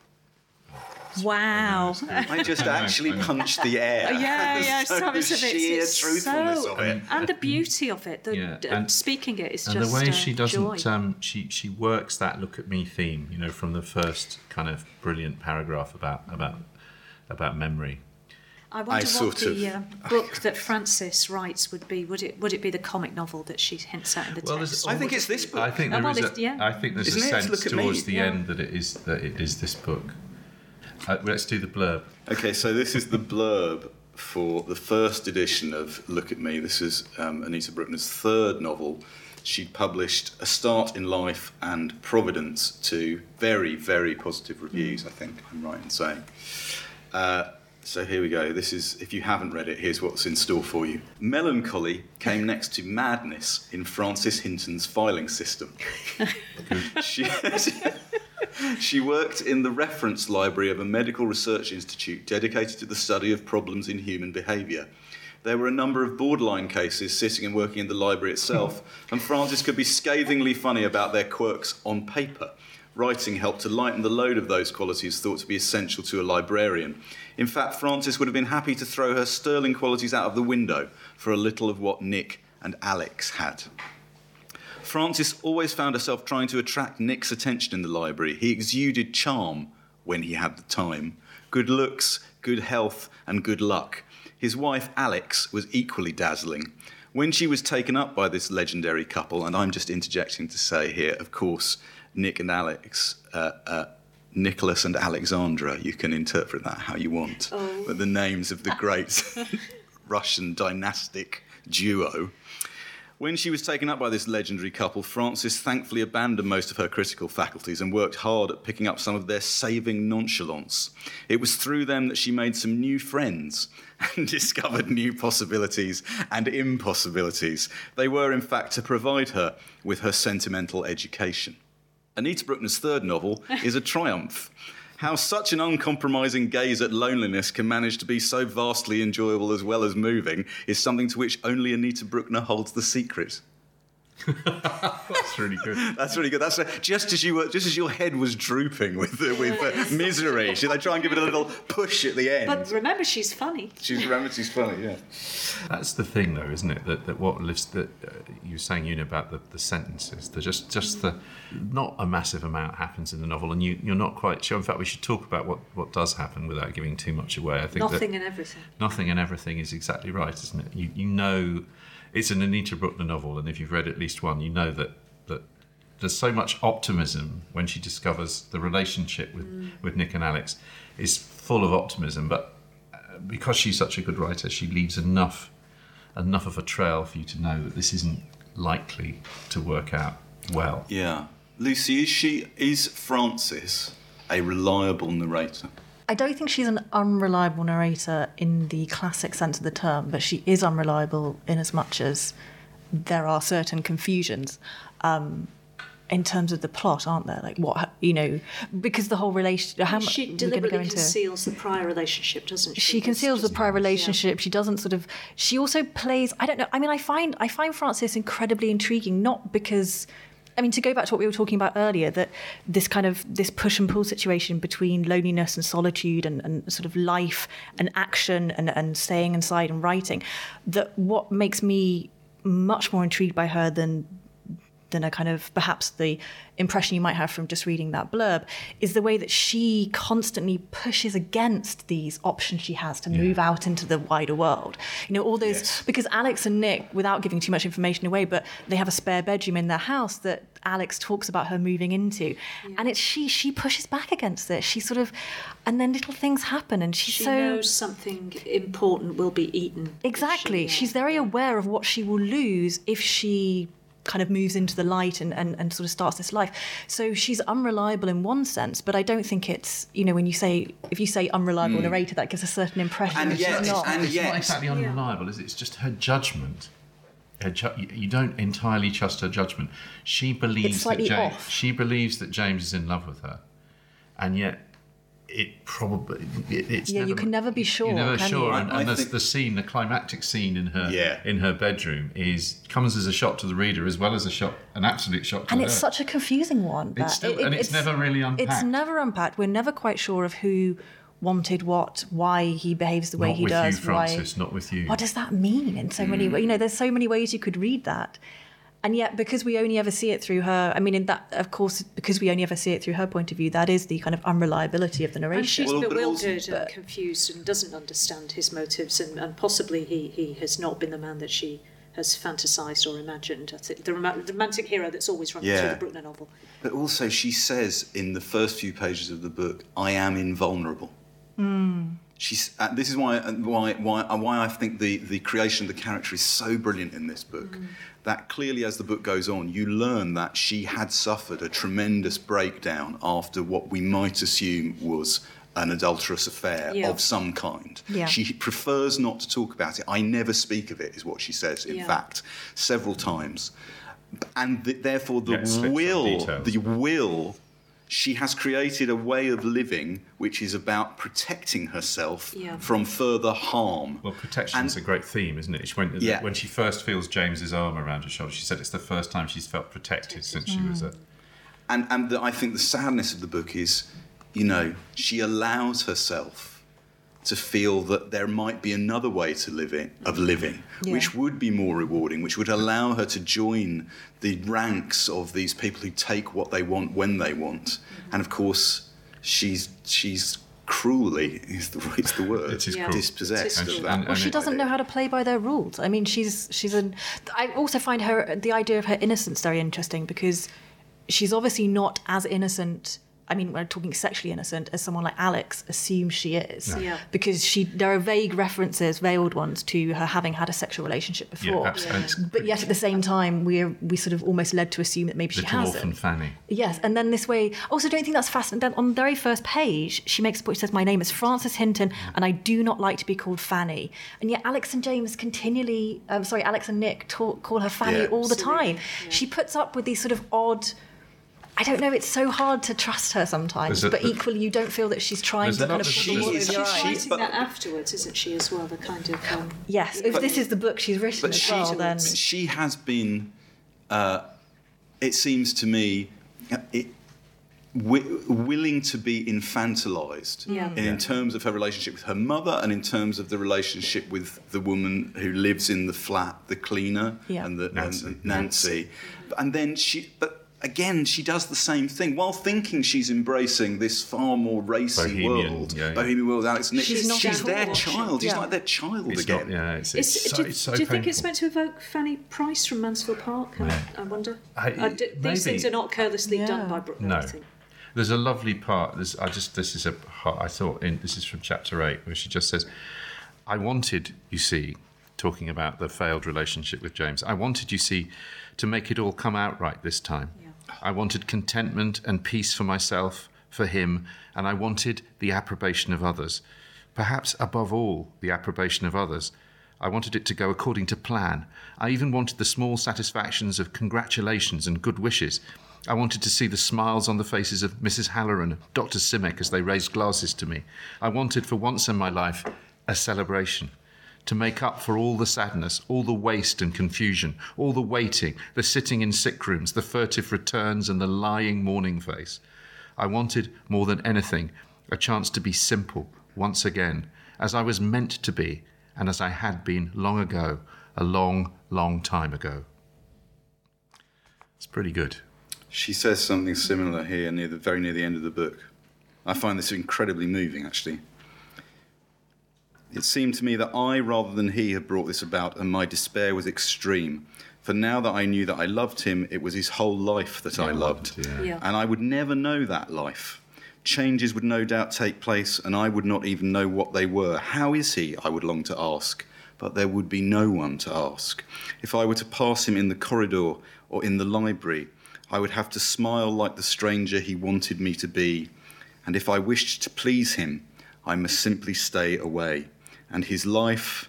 Wow. I just actually punched the air. Yeah, So some of the it. sheer It's truthfulness of it. And the beauty of it, and speaking it is and just the way she joy. doesn't, she works that look at me theme, from the first kind of brilliant paragraph about memory. I wonder what the book that Frances writes would be. Would it be the comic novel that she hints at in the text? I think it's this book. I think there is I think there's Isn't a it? sense Look at me. towards the end that it is this book. Let's do the blurb. Okay, so this is the blurb for the first edition of Look at Me. This is Anita Brookner's third novel. She published A Start in Life and Providence, to very, very positive reviews, I think I'm right in saying. So here we go. This is, if you haven't read it, here's what's in store for you. Melancholy came next to madness in Frances Hinton's filing system. She worked in the reference library of a medical research institute dedicated to the study of problems in human behaviour. There were a number of borderline cases sitting and working in the library itself, and Frances could be scathingly funny about their quirks on paper. Writing helped to lighten the load of those qualities thought to be essential to a librarian. In fact, Frances would have been happy to throw her sterling qualities out of the window for a little of what Nick and Alex had. Frances always found herself trying to attract Nick's attention in the library. He exuded charm when he had the time, good looks, good health, and good luck. His wife, Alex, was equally dazzling. When she was taken up by this legendary couple, and I'm just interjecting to say here, of course, Nick and Alex, Nicholas and Alexandra, you can interpret that how you want, but the names of the great Russian dynastic duo. When she was taken up by this legendary couple, Frances thankfully abandoned most of her critical faculties and worked hard at picking up some of their saving nonchalance. It was through them that she made some new friends and discovered new possibilities and impossibilities. They were, in fact, to provide her with her sentimental education. Anita Brookner's third novel is a triumph. How such an uncompromising gaze at loneliness can manage to be so vastly enjoyable as well as moving is something to which only Anita Bruckner holds the secret. That's really good. That's really good. That's just as your head was drooping with misery. Should I try and give it a little push at the end? But remember, she's funny. She's funny, yeah. That's the thing, though, isn't it? That what lives that you were saying, about the sentences. They're just the not a massive amount happens in the novel, and you're not quite sure. In fact, we should talk about what does happen without giving too much away. I think Nothing and everything. Nothing and everything is exactly right, isn't it? You know. It's an Anita Bruckner novel, and if you've read at least one, you know that there's so much optimism when she discovers the relationship with Nick and Alex is full of optimism. But because she's such a good writer, she leaves enough of a trail for you to know that this isn't likely to work out well. Yeah, Lucy, is Frances a reliable narrator? I don't think she's an unreliable narrator in the classic sense of the term, but she is unreliable in as much as there are certain confusions in terms of the plot, aren't there? Like because the whole relationship. She deliberately conceals the prior relationship, doesn't she? She conceals the prior relationship. Yeah. She doesn't sort of. She also plays. I don't know. I mean, I find Frances incredibly intriguing, not because. I mean, to go back to what we were talking about earlier, that this push and pull situation between loneliness and solitude and sort of life and action and staying inside and writing, that what makes me much more intrigued by her than a kind of perhaps the impression you might have from just reading that blurb is the way that she constantly pushes against these options she has to move out into the wider world. All those, because Alex and Nick, without giving too much information away, but they have a spare bedroom in their house that Alex talks about her moving into. Yeah. And it's she pushes back against it. She sort of, and then little things happen and she knows something important will be eaten. Exactly. She's very aware of what she will lose if she kind of moves into the light and sort of starts this life. So she's unreliable in one sense, but I don't think it's, when if you say unreliable narrator, that gives a certain impression. And yet, it's not exactly unreliable, is it? It's just her judgment. You don't entirely trust her judgment. She believes she believes that James is in love with her, and yet it's you can never be sure. You're never sure, and the climactic scene in her bedroom comes as a shock to the reader as well as an absolute shock to her. And it's such a confusing one. It's never really unpacked. It's never unpacked. We're never quite sure of who wanted what, why he behaves the way he does. Not with you, Frances, not with you. What does that mean in so many ways? There's so many ways you could read that. And yet, because we only ever see it through her, because we only ever see it through her point of view, that is the kind of unreliability of the narration. And she's bewildered and confused and doesn't understand his motives, and possibly he has not been the man that she has fantasised or imagined. I think the romantic hero that's always running through the Bruckner novel. But also, she says in the first few pages of the book, "I am invulnerable." This is why I think the creation of the character is so brilliant in this book. That clearly, as the book goes on, you learn that she had suffered a tremendous breakdown after what we might assume was an adulterous affair of some kind. Yeah. She prefers not to talk about it. I never speak of it, is what she says, in fact, several times. And therefore, the will, she has created a way of living which is about protecting herself from further harm. Well, protection is a great theme, isn't it? When she first feels James's arm around her shoulder, she said it's the first time she's felt protected since she was a... And I think the sadness of the book is, she allows herself to feel that there might be another way to living, which would be more rewarding, which would allow her to join the ranks of these people who take what they want when they want. And of course, she's cruelly, it's the word, dispossessed of that. Well, she doesn't know how to play by their rules. I mean, I also find the idea of her innocence very interesting, because she's obviously not as innocent. I mean, we're talking sexually innocent, as someone like Alex assumes she is. Yeah. Because there are vague references, veiled ones, to her having had a sexual relationship before. But yet at the same time, we sort of almost led to assume that maybe she hasn't. Little orphan Fanny. Yes, and then this way... Also, don't you think that's fascinating? Then on the very first page, she makes a point, she says, "My name is Frances Hinton, and I do not like to be called Fanny." And yet Alex and James continually... Alex and Nick call her Fanny all the time. Yeah. She puts up with these sort of odd... I don't know, it's so hard to trust her sometimes, but equally you don't feel that she's trying to kind of put the water in your eyes. She's writing that afterwards, isn't she, as well? The kind of... yes, if this is the book she's written as well, then... She has been, it seems to me, willing to be infantilised in terms of her relationship with her mother and in terms of the relationship with the woman who lives in the flat, the cleaner, and Nancy. And then again, she does the same thing while thinking she's embracing this far more racy Bohemian world. Alex Nick, she's their child. She's like their child again. Do you think it's meant to evoke Fanny Price from Mansfield Park? I wonder. These things are not carelessly done by Bruckner. No. There's a lovely part. This is from chapter 8, where she just says, "I wanted, you see, talking about the failed relationship with James. I wanted, you see, to make it all come out right this time. I wanted contentment and peace for myself, for him, and I wanted the approbation of others. Perhaps above all, the approbation of others. I wanted it to go according to plan. I even wanted the small satisfactions of congratulations and good wishes. I wanted to see the smiles on the faces of Mrs. Halloran and Dr. Simic as they raised glasses to me. I wanted, for once in my life, a celebration. To make up for all the sadness, all the waste and confusion, all the waiting, the sitting in sick rooms, the furtive returns and the lying mourning face. I wanted, more than anything, a chance to be simple once again, as I was meant to be, and as I had been long ago, a long, long time ago." It's pretty good. She says something similar here, very near the end of the book. I find this incredibly moving, actually. "It seemed to me that I, rather than he, had brought this about, and my despair was extreme. For now that I knew that I loved him, it was his whole life that I loved. And I would never know that life. Changes would no doubt take place, and I would not even know what they were. How is he, I would long to ask, but there would be no one to ask. If I were to pass him in the corridor or in the library, I would have to smile like the stranger he wanted me to be. And if I wished to please him, I must simply stay away. And his life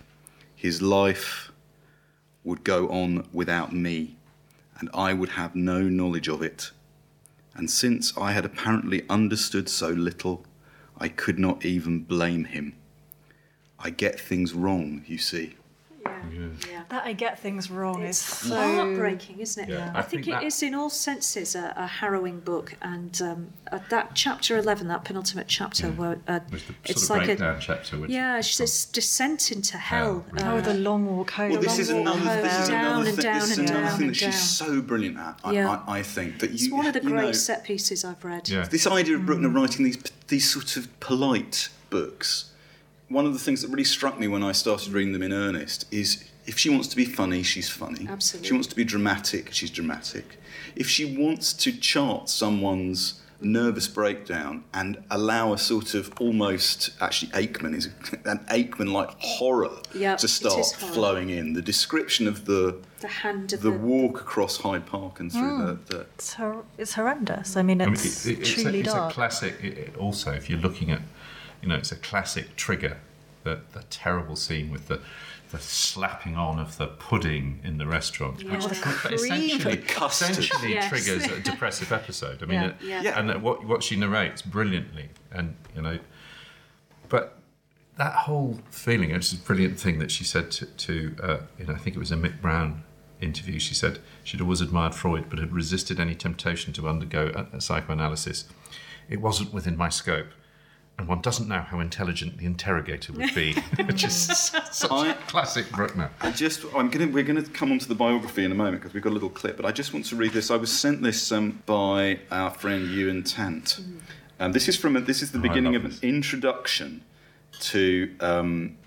would go on without me, and I would have no knowledge of it. And since I had apparently understood so little, I could not even blame him. I get things wrong, you see." That "I get things wrong" is so heartbreaking, isn't it? Yeah. I think it is in all senses a harrowing book, and that chapter 11, that penultimate chapter, where it's like breakdown chapter. It's this descent into hell. the long walk home. Well, this is another thing that she's so brilliant at. I think that it's one of the great set pieces I've read. Yeah. This idea of Bruckner writing these sort of polite books. One of the things that really struck me when I started reading them in earnest is if she wants to be funny, she's funny. Absolutely. If she wants to be dramatic, she's dramatic. If she wants to chart someone's nervous breakdown and allow a sort of almost, actually an Aikman-like horror to start flowing in. The description of the walk across Hyde Park and through It's horrendous. I mean, it's truly dark. It's a classic, also, if you're looking at, it's a classic trigger, the terrible scene with the slapping on of the pudding in the restaurant, which essentially triggers a depressive episode. I mean, and what she narrates brilliantly, and but that whole feeling, it's a brilliant thing that she said to I think it was a Mick Brown interview. She said she'd always admired Freud, but had resisted any temptation to undergo a psychoanalysis. It wasn't within my scope. And one doesn't know how intelligent the interrogator would be, which is such a classic Bruckner. We're going to come on to the biography in a moment because we've got a little clip, but I just want to read this. I was sent this by our friend Ewan Tant. This is the beginning of an introduction to an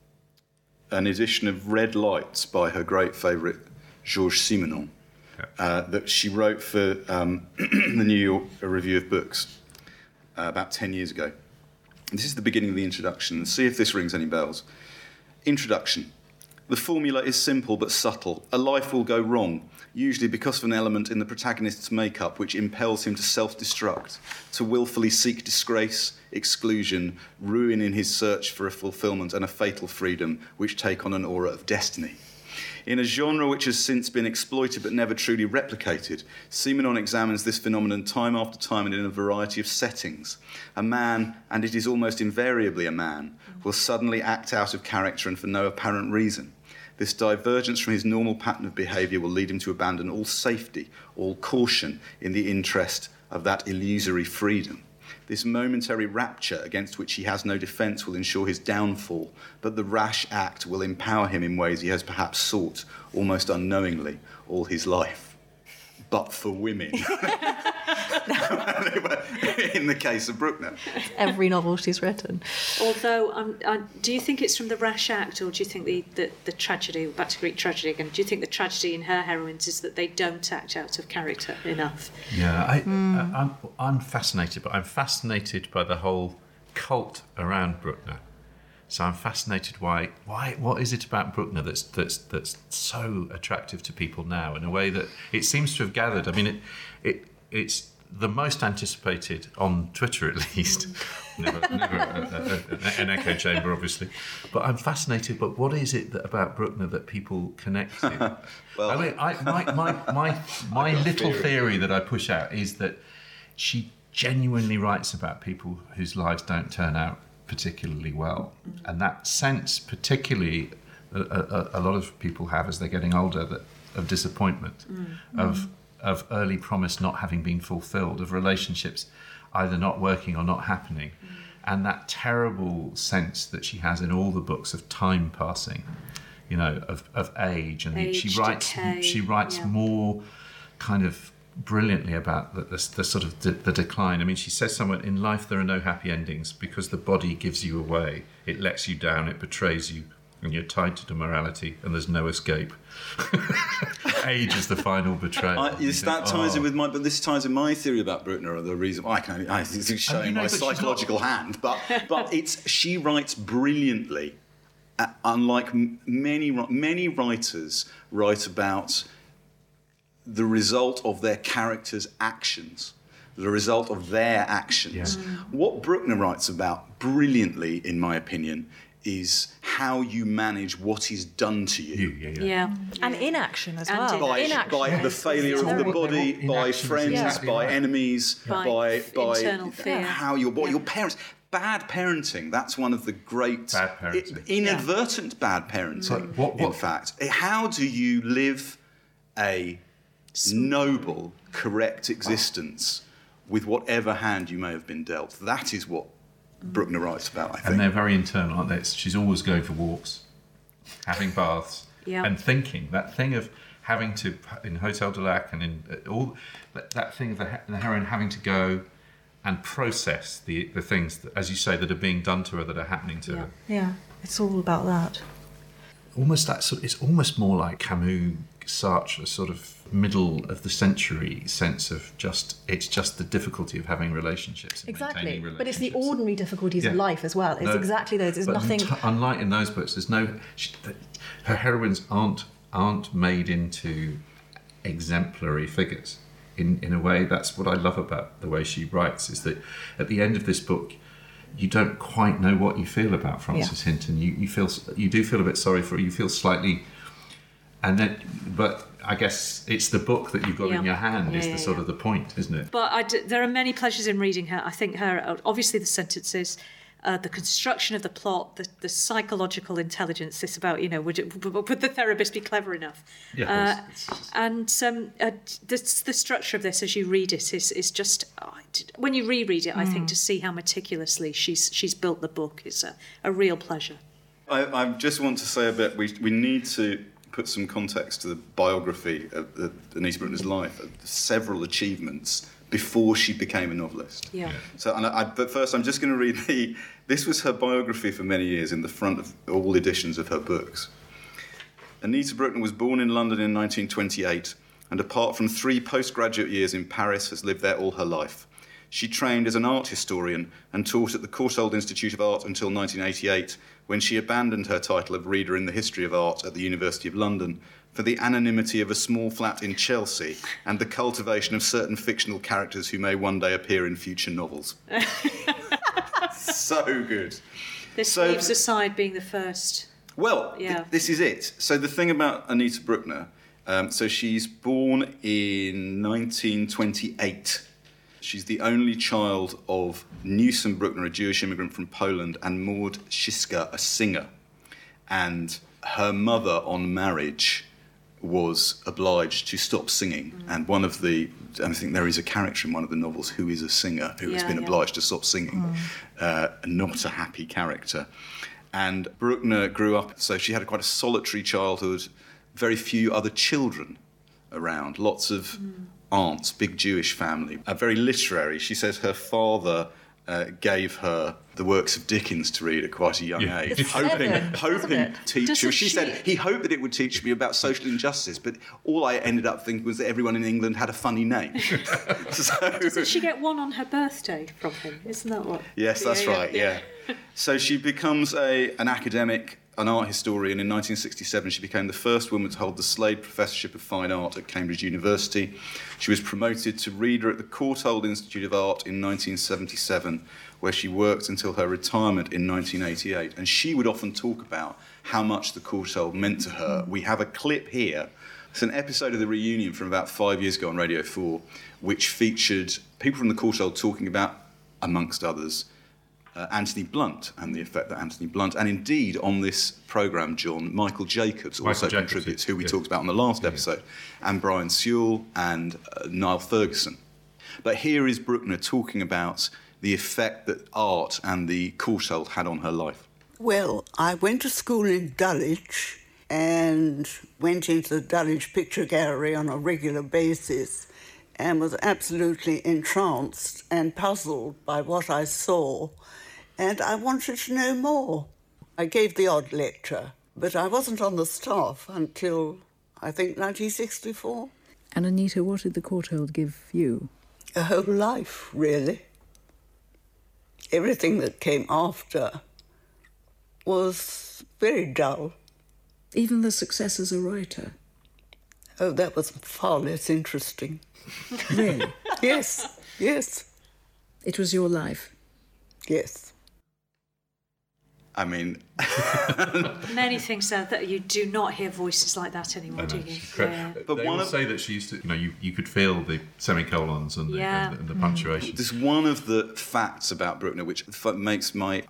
edition of Red Lights by her great favourite Georges Simenon that she wrote for the New York Review of Books about 10 years ago. This is the beginning of the introduction, and see if this rings any bells. Introduction. The formula is simple but subtle. A life will go wrong, usually because of an element in the protagonist's makeup which impels him to self-destruct, to willfully seek disgrace, exclusion, ruin in his search for a fulfillment and a fatal freedom which take on an aura of destiny. In a genre which has since been exploited but never truly replicated, Simenon examines this phenomenon time after time and in a variety of settings. A man, and it is almost invariably a man, will suddenly act out of character and for no apparent reason. This divergence from his normal pattern of behaviour will lead him to abandon all safety, all caution, in the interest of that illusory freedom. This momentary rapture against which he has no defence will ensure his downfall, but the rash act will empower him in ways he has perhaps sought, almost unknowingly, all his life. But for women. In the case of Bruckner. Every novel she's written. Although, do you think it's from the rash act, or do you think the tragedy, back to Greek tragedy again, do you think the tragedy in her heroines is that they don't act out of character enough? Yeah, I'm fascinated, but I'm fascinated by the whole cult around Bruckner. So I'm fascinated why what is it about Bruckner that's so attractive to people now in a way that it seems to have gathered. I mean, it's the most anticipated on Twitter, at least. never an echo chamber, obviously. But I'm fascinated. But what is it about Bruckner that people connect to? Well, I mean, my little theory that I push out is that she genuinely writes about people whose lives don't turn out particularly well, and that sense, particularly, a lot of people have as they're getting older, of disappointment, of early promise not having been fulfilled, of relationships either not working or not happening, and that terrible sense that she has in all the books of time passing, you know, of age, and age, she writes yeah. more kind of brilliantly about the sort of the decline. I mean, she says somewhere, in life there are no happy endings because the body gives you away, it lets you down, it betrays you, and you're tied to morality and there's no escape. Age is the final betrayal. This ties in with my theory about Bruckner, or the reason it's showing my psychological hand, but she writes brilliantly, unlike many writers write about the result of their characters' actions, the result of their actions. Yeah. What Bruckner writes about brilliantly, in my opinion, is how you manage what is done to you. Yeah. And inaction as And well. inaction. By the failure of the body, by Inaction is friends, exactly by right. enemies, By internal fear. how your parents. Bad parenting, that's one of the great Bad parenting. inadvertent bad parenting. So what- In fact, how do you live a noble, correct existence with whatever hand you may have been dealt? That is what Bruckner writes about, I think. And they're very internal, aren't they? She's always going for walks, having baths, Yeah. and thinking. That thing of having to, in Hotel du Lac and in all, that thing of the heroine having to go and process the things, that, as you say, that are being done to her, that are happening to her. Yeah, it's all about that. Almost that sort. It's almost more like Camus, Sartre, a sort of middle of the century sense of it's just the difficulty of having relationships. And Exactly. maintaining But it's the relationships. ordinary difficulties of Yeah. life as well. It's No, exactly those. There's but nothing. unlike in those books, there's no. Her heroines aren't made into exemplary figures. In a way, that's what I love about the way she writes. Is that at the end of this book, you don't quite know what you feel about Frances Hinton. You do feel a bit sorry for her. You feel slightly, and then, but I guess it's the book that you've got in your hand is the sort of the point, isn't it? But there are many pleasures in reading her. I think her, obviously the sentences, the construction of the plot, the psychological intelligence, this about, would the therapist be clever enough? Yeah, and the structure of this as you read it is just, when you reread it, I think to see how meticulously she's built the book is a real pleasure. I just want to say a bit, we need to put some context to the biography of Anita Bruckner's life, of several achievements before she became a novelist. Yeah. So, but first, I'm just going to read this was her biography for many years in the front of all editions of her books. Anita Bruckner was born in London in 1928, and apart from 3 postgraduate years in Paris, has lived there all her life. She trained as an art historian and taught at the Courtauld Institute of Art until 1988, when she abandoned her title of Reader in the History of Art at the University of London for the anonymity of a small flat in Chelsea and the cultivation of certain fictional characters who may one day appear in future novels. So good. This leaves aside being the first Well, Yeah. this is it. So the thing about Anita Bruckner, so she's born in 1928. She's the only child of Newsom Bruckner, a Jewish immigrant from Poland, and Maud Schiska, a singer. And her mother, on marriage, was obliged to stop singing. And I think there is a character in one of the novels who is a singer who has been obliged to stop singing. Not a happy character. And Bruckner grew up, so she had quite a solitary childhood, very few other children around, lots of aunts, big Jewish family, very literary. She says her father gave her the works of Dickens to read at quite a young age, hoping to teach her. She said he hoped that it would teach me about social injustice, but all I ended up thinking was that everyone in England had a funny name. Doesn't she get one on her birthday from him? Isn't that what? Yes, that's right, yeah. So she becomes an academic, an art historian. In 1967, she became the first woman to hold the Slade Professorship of Fine Art at Cambridge University. She was promoted to reader at the Courtauld Institute of Art in 1977, where she worked until her retirement in 1988. And she would often talk about how much the Courtauld meant to her. We have a clip here. It's an episode of The Reunion from about 5 years ago on Radio 4, which featured people from the Courtauld talking about, amongst others, Anthony Blunt and the effect that Anthony Blunt, and indeed on this programme, John, Michael Jacobs also contributes, who we talked about on the last episode, and Brian Sewell and Niall Ferguson. But here is Bruckner talking about the effect that art and the Courtauld had on her life. Well, I went to school in Dulwich and went into the Dulwich Picture Gallery on a regular basis and was absolutely entranced and puzzled by what I saw. And I wanted to know more. I gave the odd lecture, but I wasn't on the staff until, I think, 1964. And Anita, what did the Courtauld give you? A whole life, really. Everything that came after was very dull. Even the success as a writer? Oh, that was far less interesting. Really? Yes. It was your life? Yes. I mean... Many things that you do not hear voices like that anymore, do you? Yeah. But they will say that she used to, you could feel the semicolons and the punctuation. There's one of the facts about Bruckner which makes my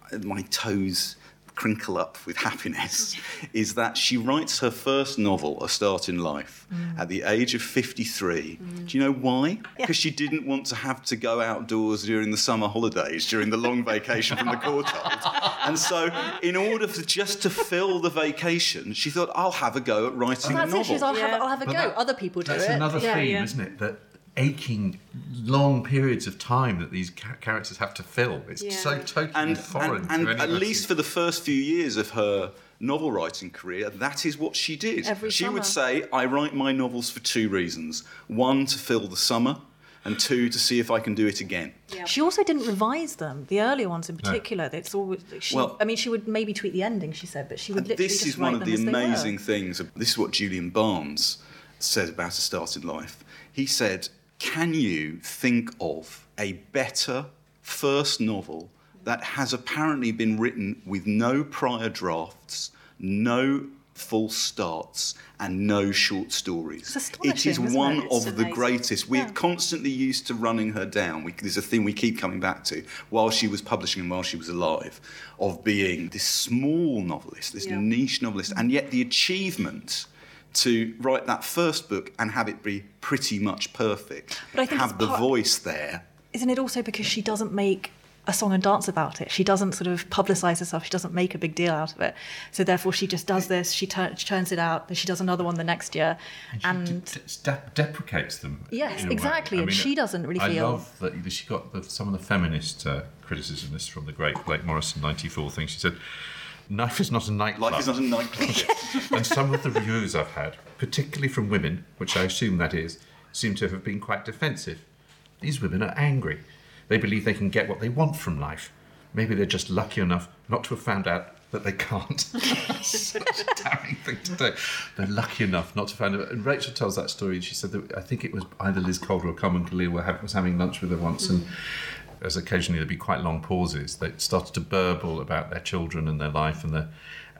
toes crinkle up with happiness, is that she writes her first novel, A Start in Life, at the age of 53. Do you know why? Because she didn't want to have to go outdoors during the summer holidays, during the long vacation from the Courtauld. And so, in order just to fill the vacation, she thought, I'll have a go at writing a novel. I'll have a go. Other people do it. That's another theme, isn't it? That aching long periods of time that these characters have to fill. It's so totally foreign to anyone. At least for the first few years of her novel writing career, that is what she did. She would say, I write my novels for two reasons. One, to fill the summer, and two, to see if I can do it again. Yeah. She also didn't revise them, the earlier ones in particular. No. It's always, she would maybe tweak the ending, she said, but she would literally just write them. This is one of the amazing things. This is what Julian Barnes said about A Start in Life. He said, can you think of a better first novel that has apparently been written with no prior drafts, no false starts, and no short stories? It is one of the greatest. We're constantly used to running her down. There's a thing we keep coming back to while she was publishing and while she was alive, of being this small novelist, this niche novelist, and yet the achievement to write that first book and have it be pretty much perfect, but I think have the voice there. Isn't it also because she doesn't make a song and dance about it? She doesn't sort of publicise herself. She doesn't make a big deal out of it. So therefore she just does this, she churns it out, then she does another one the next year. And deprecates them. Yes, exactly. And she doesn't really feel... I love that she got some of the feminist criticism. This from the great Blake Morrison 94 thing. She said, Life is not a nightclub. Life is not a nightclub. And some of the reviews I've had, particularly from women, which I assume that is, seem to have been quite defensive. These women are angry. They believe they can get what they want from life. Maybe they're just lucky enough not to have found out that they can't. Such a damning thing to do. They're lucky enough not to find out. And Rachel tells that story, and she said that I think it was either Liz Calder or Carmen Khalil was having lunch with her once, and as occasionally there'd be quite long pauses, they started to burble about their children and their life, and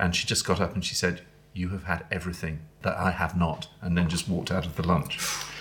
And she just got up and she said, "You have had everything that I have not," and then just walked out of the lunch.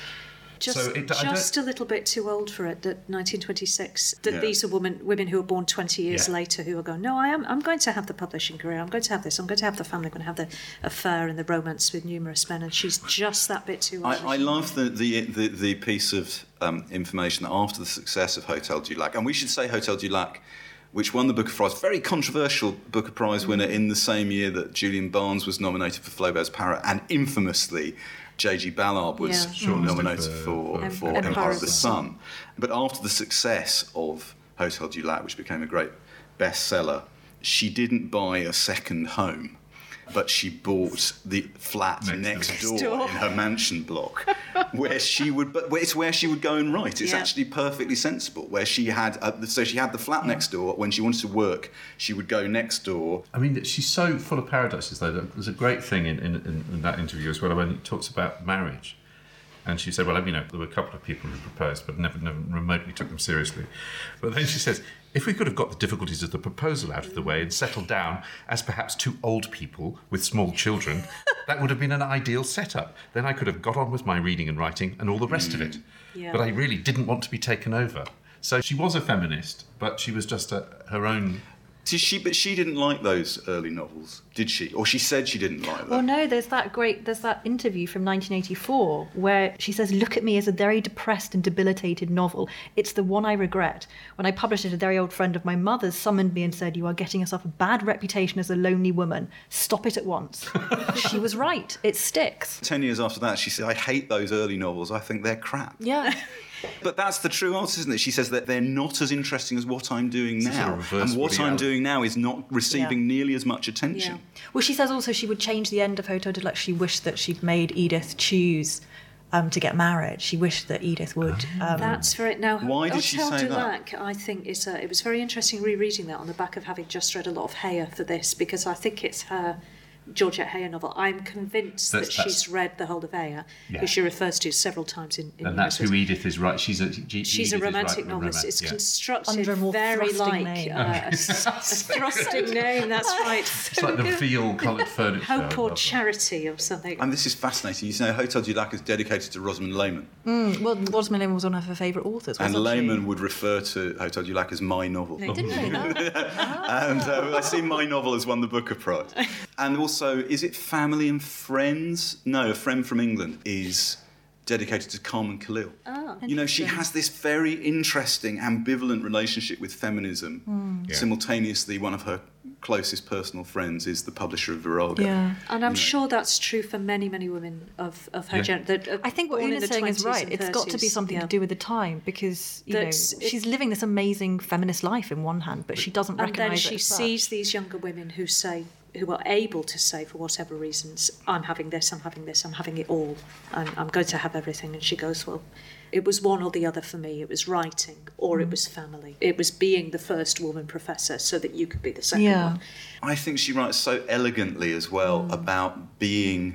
Just a little bit too old for it, that 1926, that these are women who were born 20 years later who are going, no, I'm going to have the publishing career, I'm going to have this, I'm going to have the family, I'm going to have the affair and the romance with numerous men, and she's just that bit too old. I love the piece of information that after the success of Hotel du Lac, and we should say Hotel du Lac, which won the Booker Prize, very controversial Booker Prize winner in the same year that Julian Barnes was nominated for Flaubert's Parrot, and infamously J.G. Ballard was nominated for Empire of the Sun. But after the success of Hotel du Lac, which became a great bestseller, she didn't buy a second home, but she bought the flat next door in her mansion block, where she would. But it's where she would go and write. It's actually perfectly sensible. Where she had, so she had the flat next door. When she wanted to work, she would go next door. I mean, she's so full of paradoxes, though. There's a great thing in that interview as well when it talks about marriage. And she said, well, there were a couple of people who proposed, but never remotely took them seriously. But then she says, if we could have got the difficulties of the proposal out of the way and settled down as perhaps two old people with small children, that would have been an ideal setup. Then I could have got on with my reading and writing and all the rest of it. Yeah. But I really didn't want to be taken over. So she was a feminist, but she was just her own... But she didn't like those early novels, did she? Or she said she didn't like them. Well, no, there's that interview from 1984 where she says, "Look at me as a very depressed and debilitated novel. It's the one I regret. When I published it, a very old friend of my mother's summoned me and said, 'You are getting yourself a bad reputation as a lonely woman. Stop it at once.'" She was right. It sticks. 10 years after that, she said, "I hate those early novels. I think they're crap." Yeah. But that's the true answer, isn't it? She says that they're not as interesting as what I'm doing now. And what I'm doing now is not receiving nearly as much attention. Yeah. Well, she says also she would change the end of Hotel du Lac. She wished that she'd made Edith choose to get married. She wished that Edith would... That's for it. Now, why did she say Hotel du that? Lac, I think, it was very interesting rereading that on the back of having just read a lot of Heyer for this, because I think it's her... Georgette Heyer novel. I'm convinced that she's read the whole of Heyer, who she refers to several times in and that's who Edith is, right? She's a romantic novelist. It's constructed very like a thrusting name. That's right. It's like the veal-coloured furniture. Hope or Charity or something. And this is fascinating. You know, Hotel du Lac is dedicated to Rosamund Lehmann. Well, Rosamund Lehmann was one of her favourite authors, wasn't and Lehmann would refer to Hotel du Lac as my novel. No, didn't know that. And I see my novel has won the Booker Prize. And also, is it Family and Friends? No, A Friend from England is dedicated to Carmen Khalil. Oh, you know, she has this very interesting, ambivalent relationship with feminism. Simultaneously, one of her closest personal friends is the publisher of Virago. Yeah. And I'm sure that's true for many, many women of her gender. I think what Una's saying is right. It's got to be something to do with the time, because you know she's living this amazing feminist life in one hand, but she doesn't recognise it. And then she sees these younger women who are able to say, for whatever reasons, I'm having this, I'm having this, I'm having it all, I'm going to have everything. And she goes, well, it was one or the other for me. It was writing or it was family. It was being the first woman professor so that you could be the second one. I think she writes so elegantly as well about being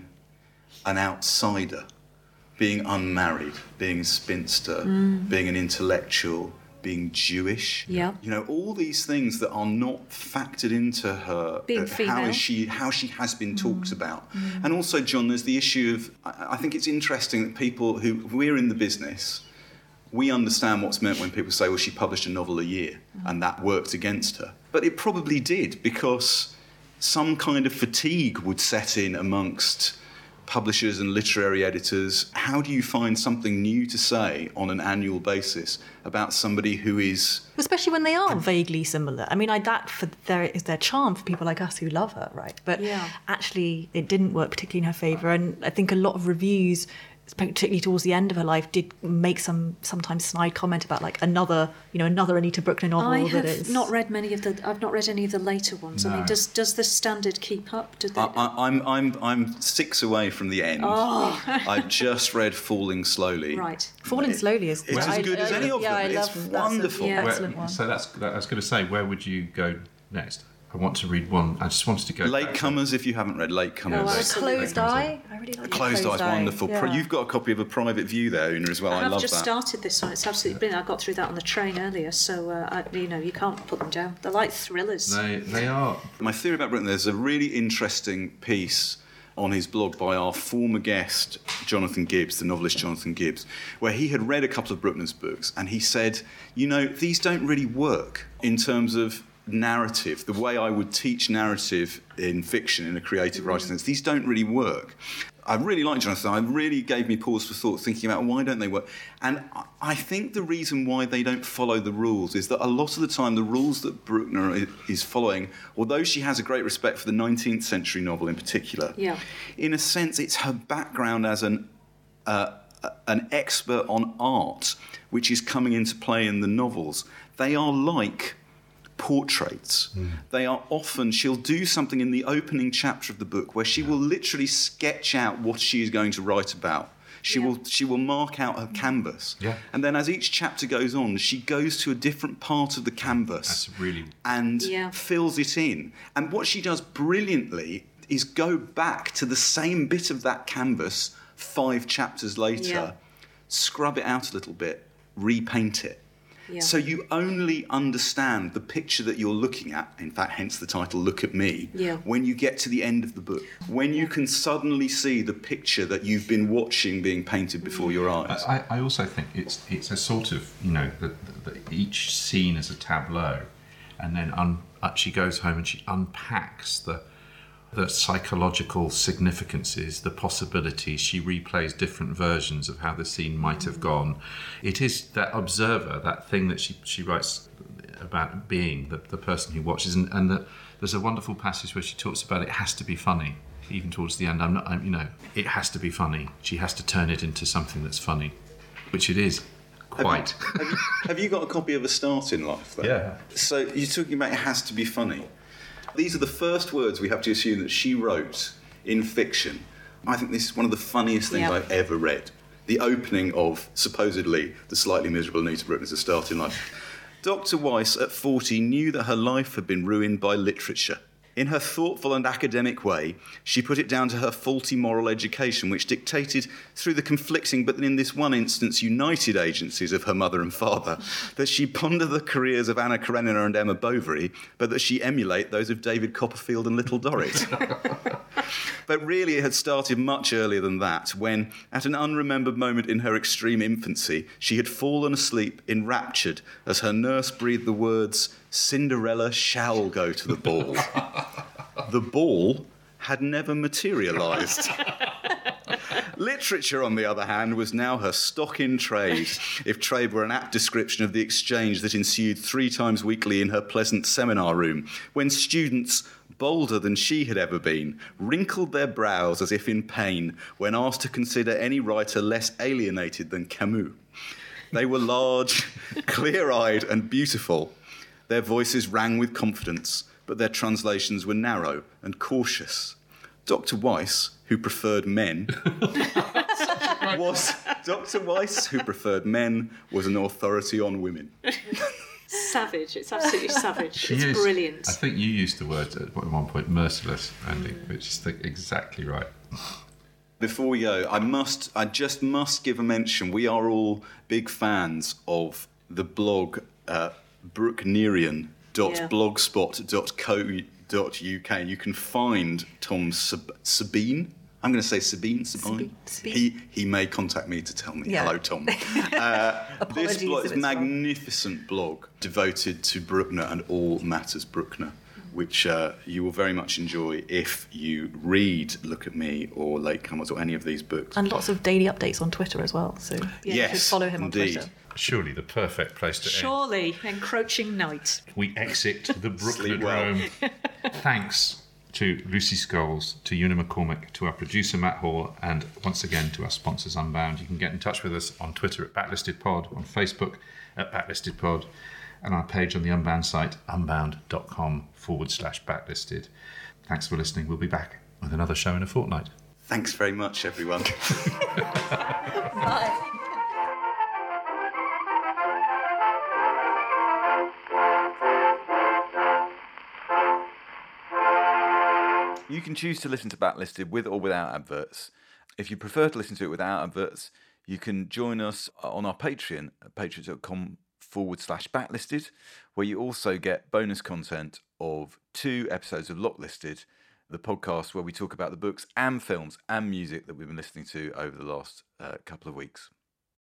an outsider, being unmarried, being a spinster, being an intellectual, being Jewish. Yeah. You know, all these things that are not factored into her. Being female. How she has been talked about. And also, John, there's the issue of, I think it's interesting that people we're in the business, we understand what's meant when people say, well, she published a novel a year and that worked against her. But it probably did, because some kind of fatigue would set in amongst publishers and literary editors. How do you find something new to say on an annual basis about somebody who is... Especially when they are vaguely similar. I mean, there is their charm for people like us who love her, right? But actually, it didn't work particularly in her favour. And I think a lot of reviews, particularly towards the end of her life, did make sometimes snide comment about like another Anita Brookner novel. I've not read any of the later ones. No. I mean, does the standard keep up? I'm 6 away from the end. I've just read Falling Slowly. Right. Falling Slowly is... It's as good as any of them. It's wonderful. Excellent one. So that's I was going to say, where would you go next? I want to read one. I just wanted to go. Latecomers, if you haven't read Latecomers. Oh, absolutely. Closed Eye. I really like Closed Eye's wonderful. Yeah. You've got a copy of A Private View there, Una, as well. I I've love just that. started this one. It's absolutely brilliant. I got through that on the train earlier, so you can't put them down. They're like thrillers. They are. My theory about Britain, there's a really interesting piece on his blog by our former guest, Jonathan Gibbs, the novelist Jonathan Gibbs, where he had read a couple of Bruckner's books, and he said, these don't really work in terms of narrative, the way I would teach narrative in fiction in a creative writing sense. These don't really work. I really like Jonathan. It really gave me pause for thought, thinking about why don't they work. And I think the reason why they don't follow the rules is that a lot of the time the rules that Bruckner is following, although she has a great respect for the 19th century novel in particular, in a sense it's her background as an expert on art which is coming into play in the novels. They are like portraits. They are often, she'll do something in the opening chapter of the book where she will literally sketch out what she is going to write about. She will mark out her canvas. And then as each chapter goes on, she goes to a different part of the canvas and fills it in. And what she does brilliantly is go back to the same bit of that canvas 5 chapters later, scrub it out a little bit, repaint it. So you only understand the picture that you're looking at, in fact, hence the title, Look at Me, when you get to the end of the book, when you can suddenly see the picture that you've been watching being painted before your eyes. I also think it's a sort of, each scene is a tableau, and then she goes home and she unpacks the psychological significances, the possibilities. She replays different versions of how the scene might have gone. It is that observer, that thing that she writes about being, the person who watches. And that there's a wonderful passage where she talks about it has to be funny. Even towards the end, it has to be funny. She has to turn it into something that's funny, which it is. Quite. Have you got a copy of A Start in Life, though? Yeah. So you're talking about it has to be funny. These are the first words we have to assume that she wrote in fiction. I think this is one of the funniest things I've ever read. The opening of, supposedly, the slightly miserable Anita Bruckner's A Start in Life. Dr. Weiss, at 40, knew that her life had been ruined by literature. In her thoughtful and academic way, she put it down to her faulty moral education, which dictated, through the conflicting, but in this one instance, united agencies of her mother and father, that she ponder the careers of Anna Karenina and Emma Bovary, but that she emulate those of David Copperfield and Little Dorrit. But really it had started much earlier than that, when, at an unremembered moment in her extreme infancy, she had fallen asleep enraptured as her nurse breathed the words, "Cinderella shall go to the ball." The ball had never materialised. Literature, on the other hand, was now her stock in trade, if trade were an apt description of the exchange that ensued 3 times weekly in her pleasant seminar room, when students, bolder than she had ever been, wrinkled their brows as if in pain when asked to consider any writer less alienated than Camus. They were large, clear-eyed and beautiful. Their voices rang with confidence, but their translations were narrow and cautious. Dr. Weiss, who preferred men, was an authority on women. Savage. It's absolutely savage. It's brilliant. I think you used the word at one point, merciless, Andy, which is exactly right. Before we go, I just must give a mention. We are all big fans of the blog Brucknerian.blogspot.co.uk, and you can find Tom Sabine. I'm going to say Sabine. He may contact me to tell me. Hello, Tom. This blog is a magnificent blog devoted to Bruckner and all matters Bruckner, which you will very much enjoy if you read Look at Me or Latecomers or any of these books. And lots of daily updates on Twitter as well. So you should follow him indeed. on Twitter. Surely the perfect place to end. Encroaching night. We exit the Bruckner Dome. Thanks to Lucy Scholes, to Una McCormick, to our producer Matt Hall, and once again to our sponsors Unbound. You can get in touch with us on Twitter at BacklistedPod, on Facebook at BacklistedPod, and our page on the Unbound site, unbound.com/backlisted. Thanks for listening. We'll be back with another show in a fortnight. Thanks very much, everyone. Bye. You can choose to listen to Backlisted with or without adverts. If you prefer to listen to it without adverts, you can join us on our Patreon at patreon.com/backlisted, where you also get bonus content of 2 episodes of Locklisted, the podcast where we talk about the books and films and music that we've been listening to over the last couple of weeks.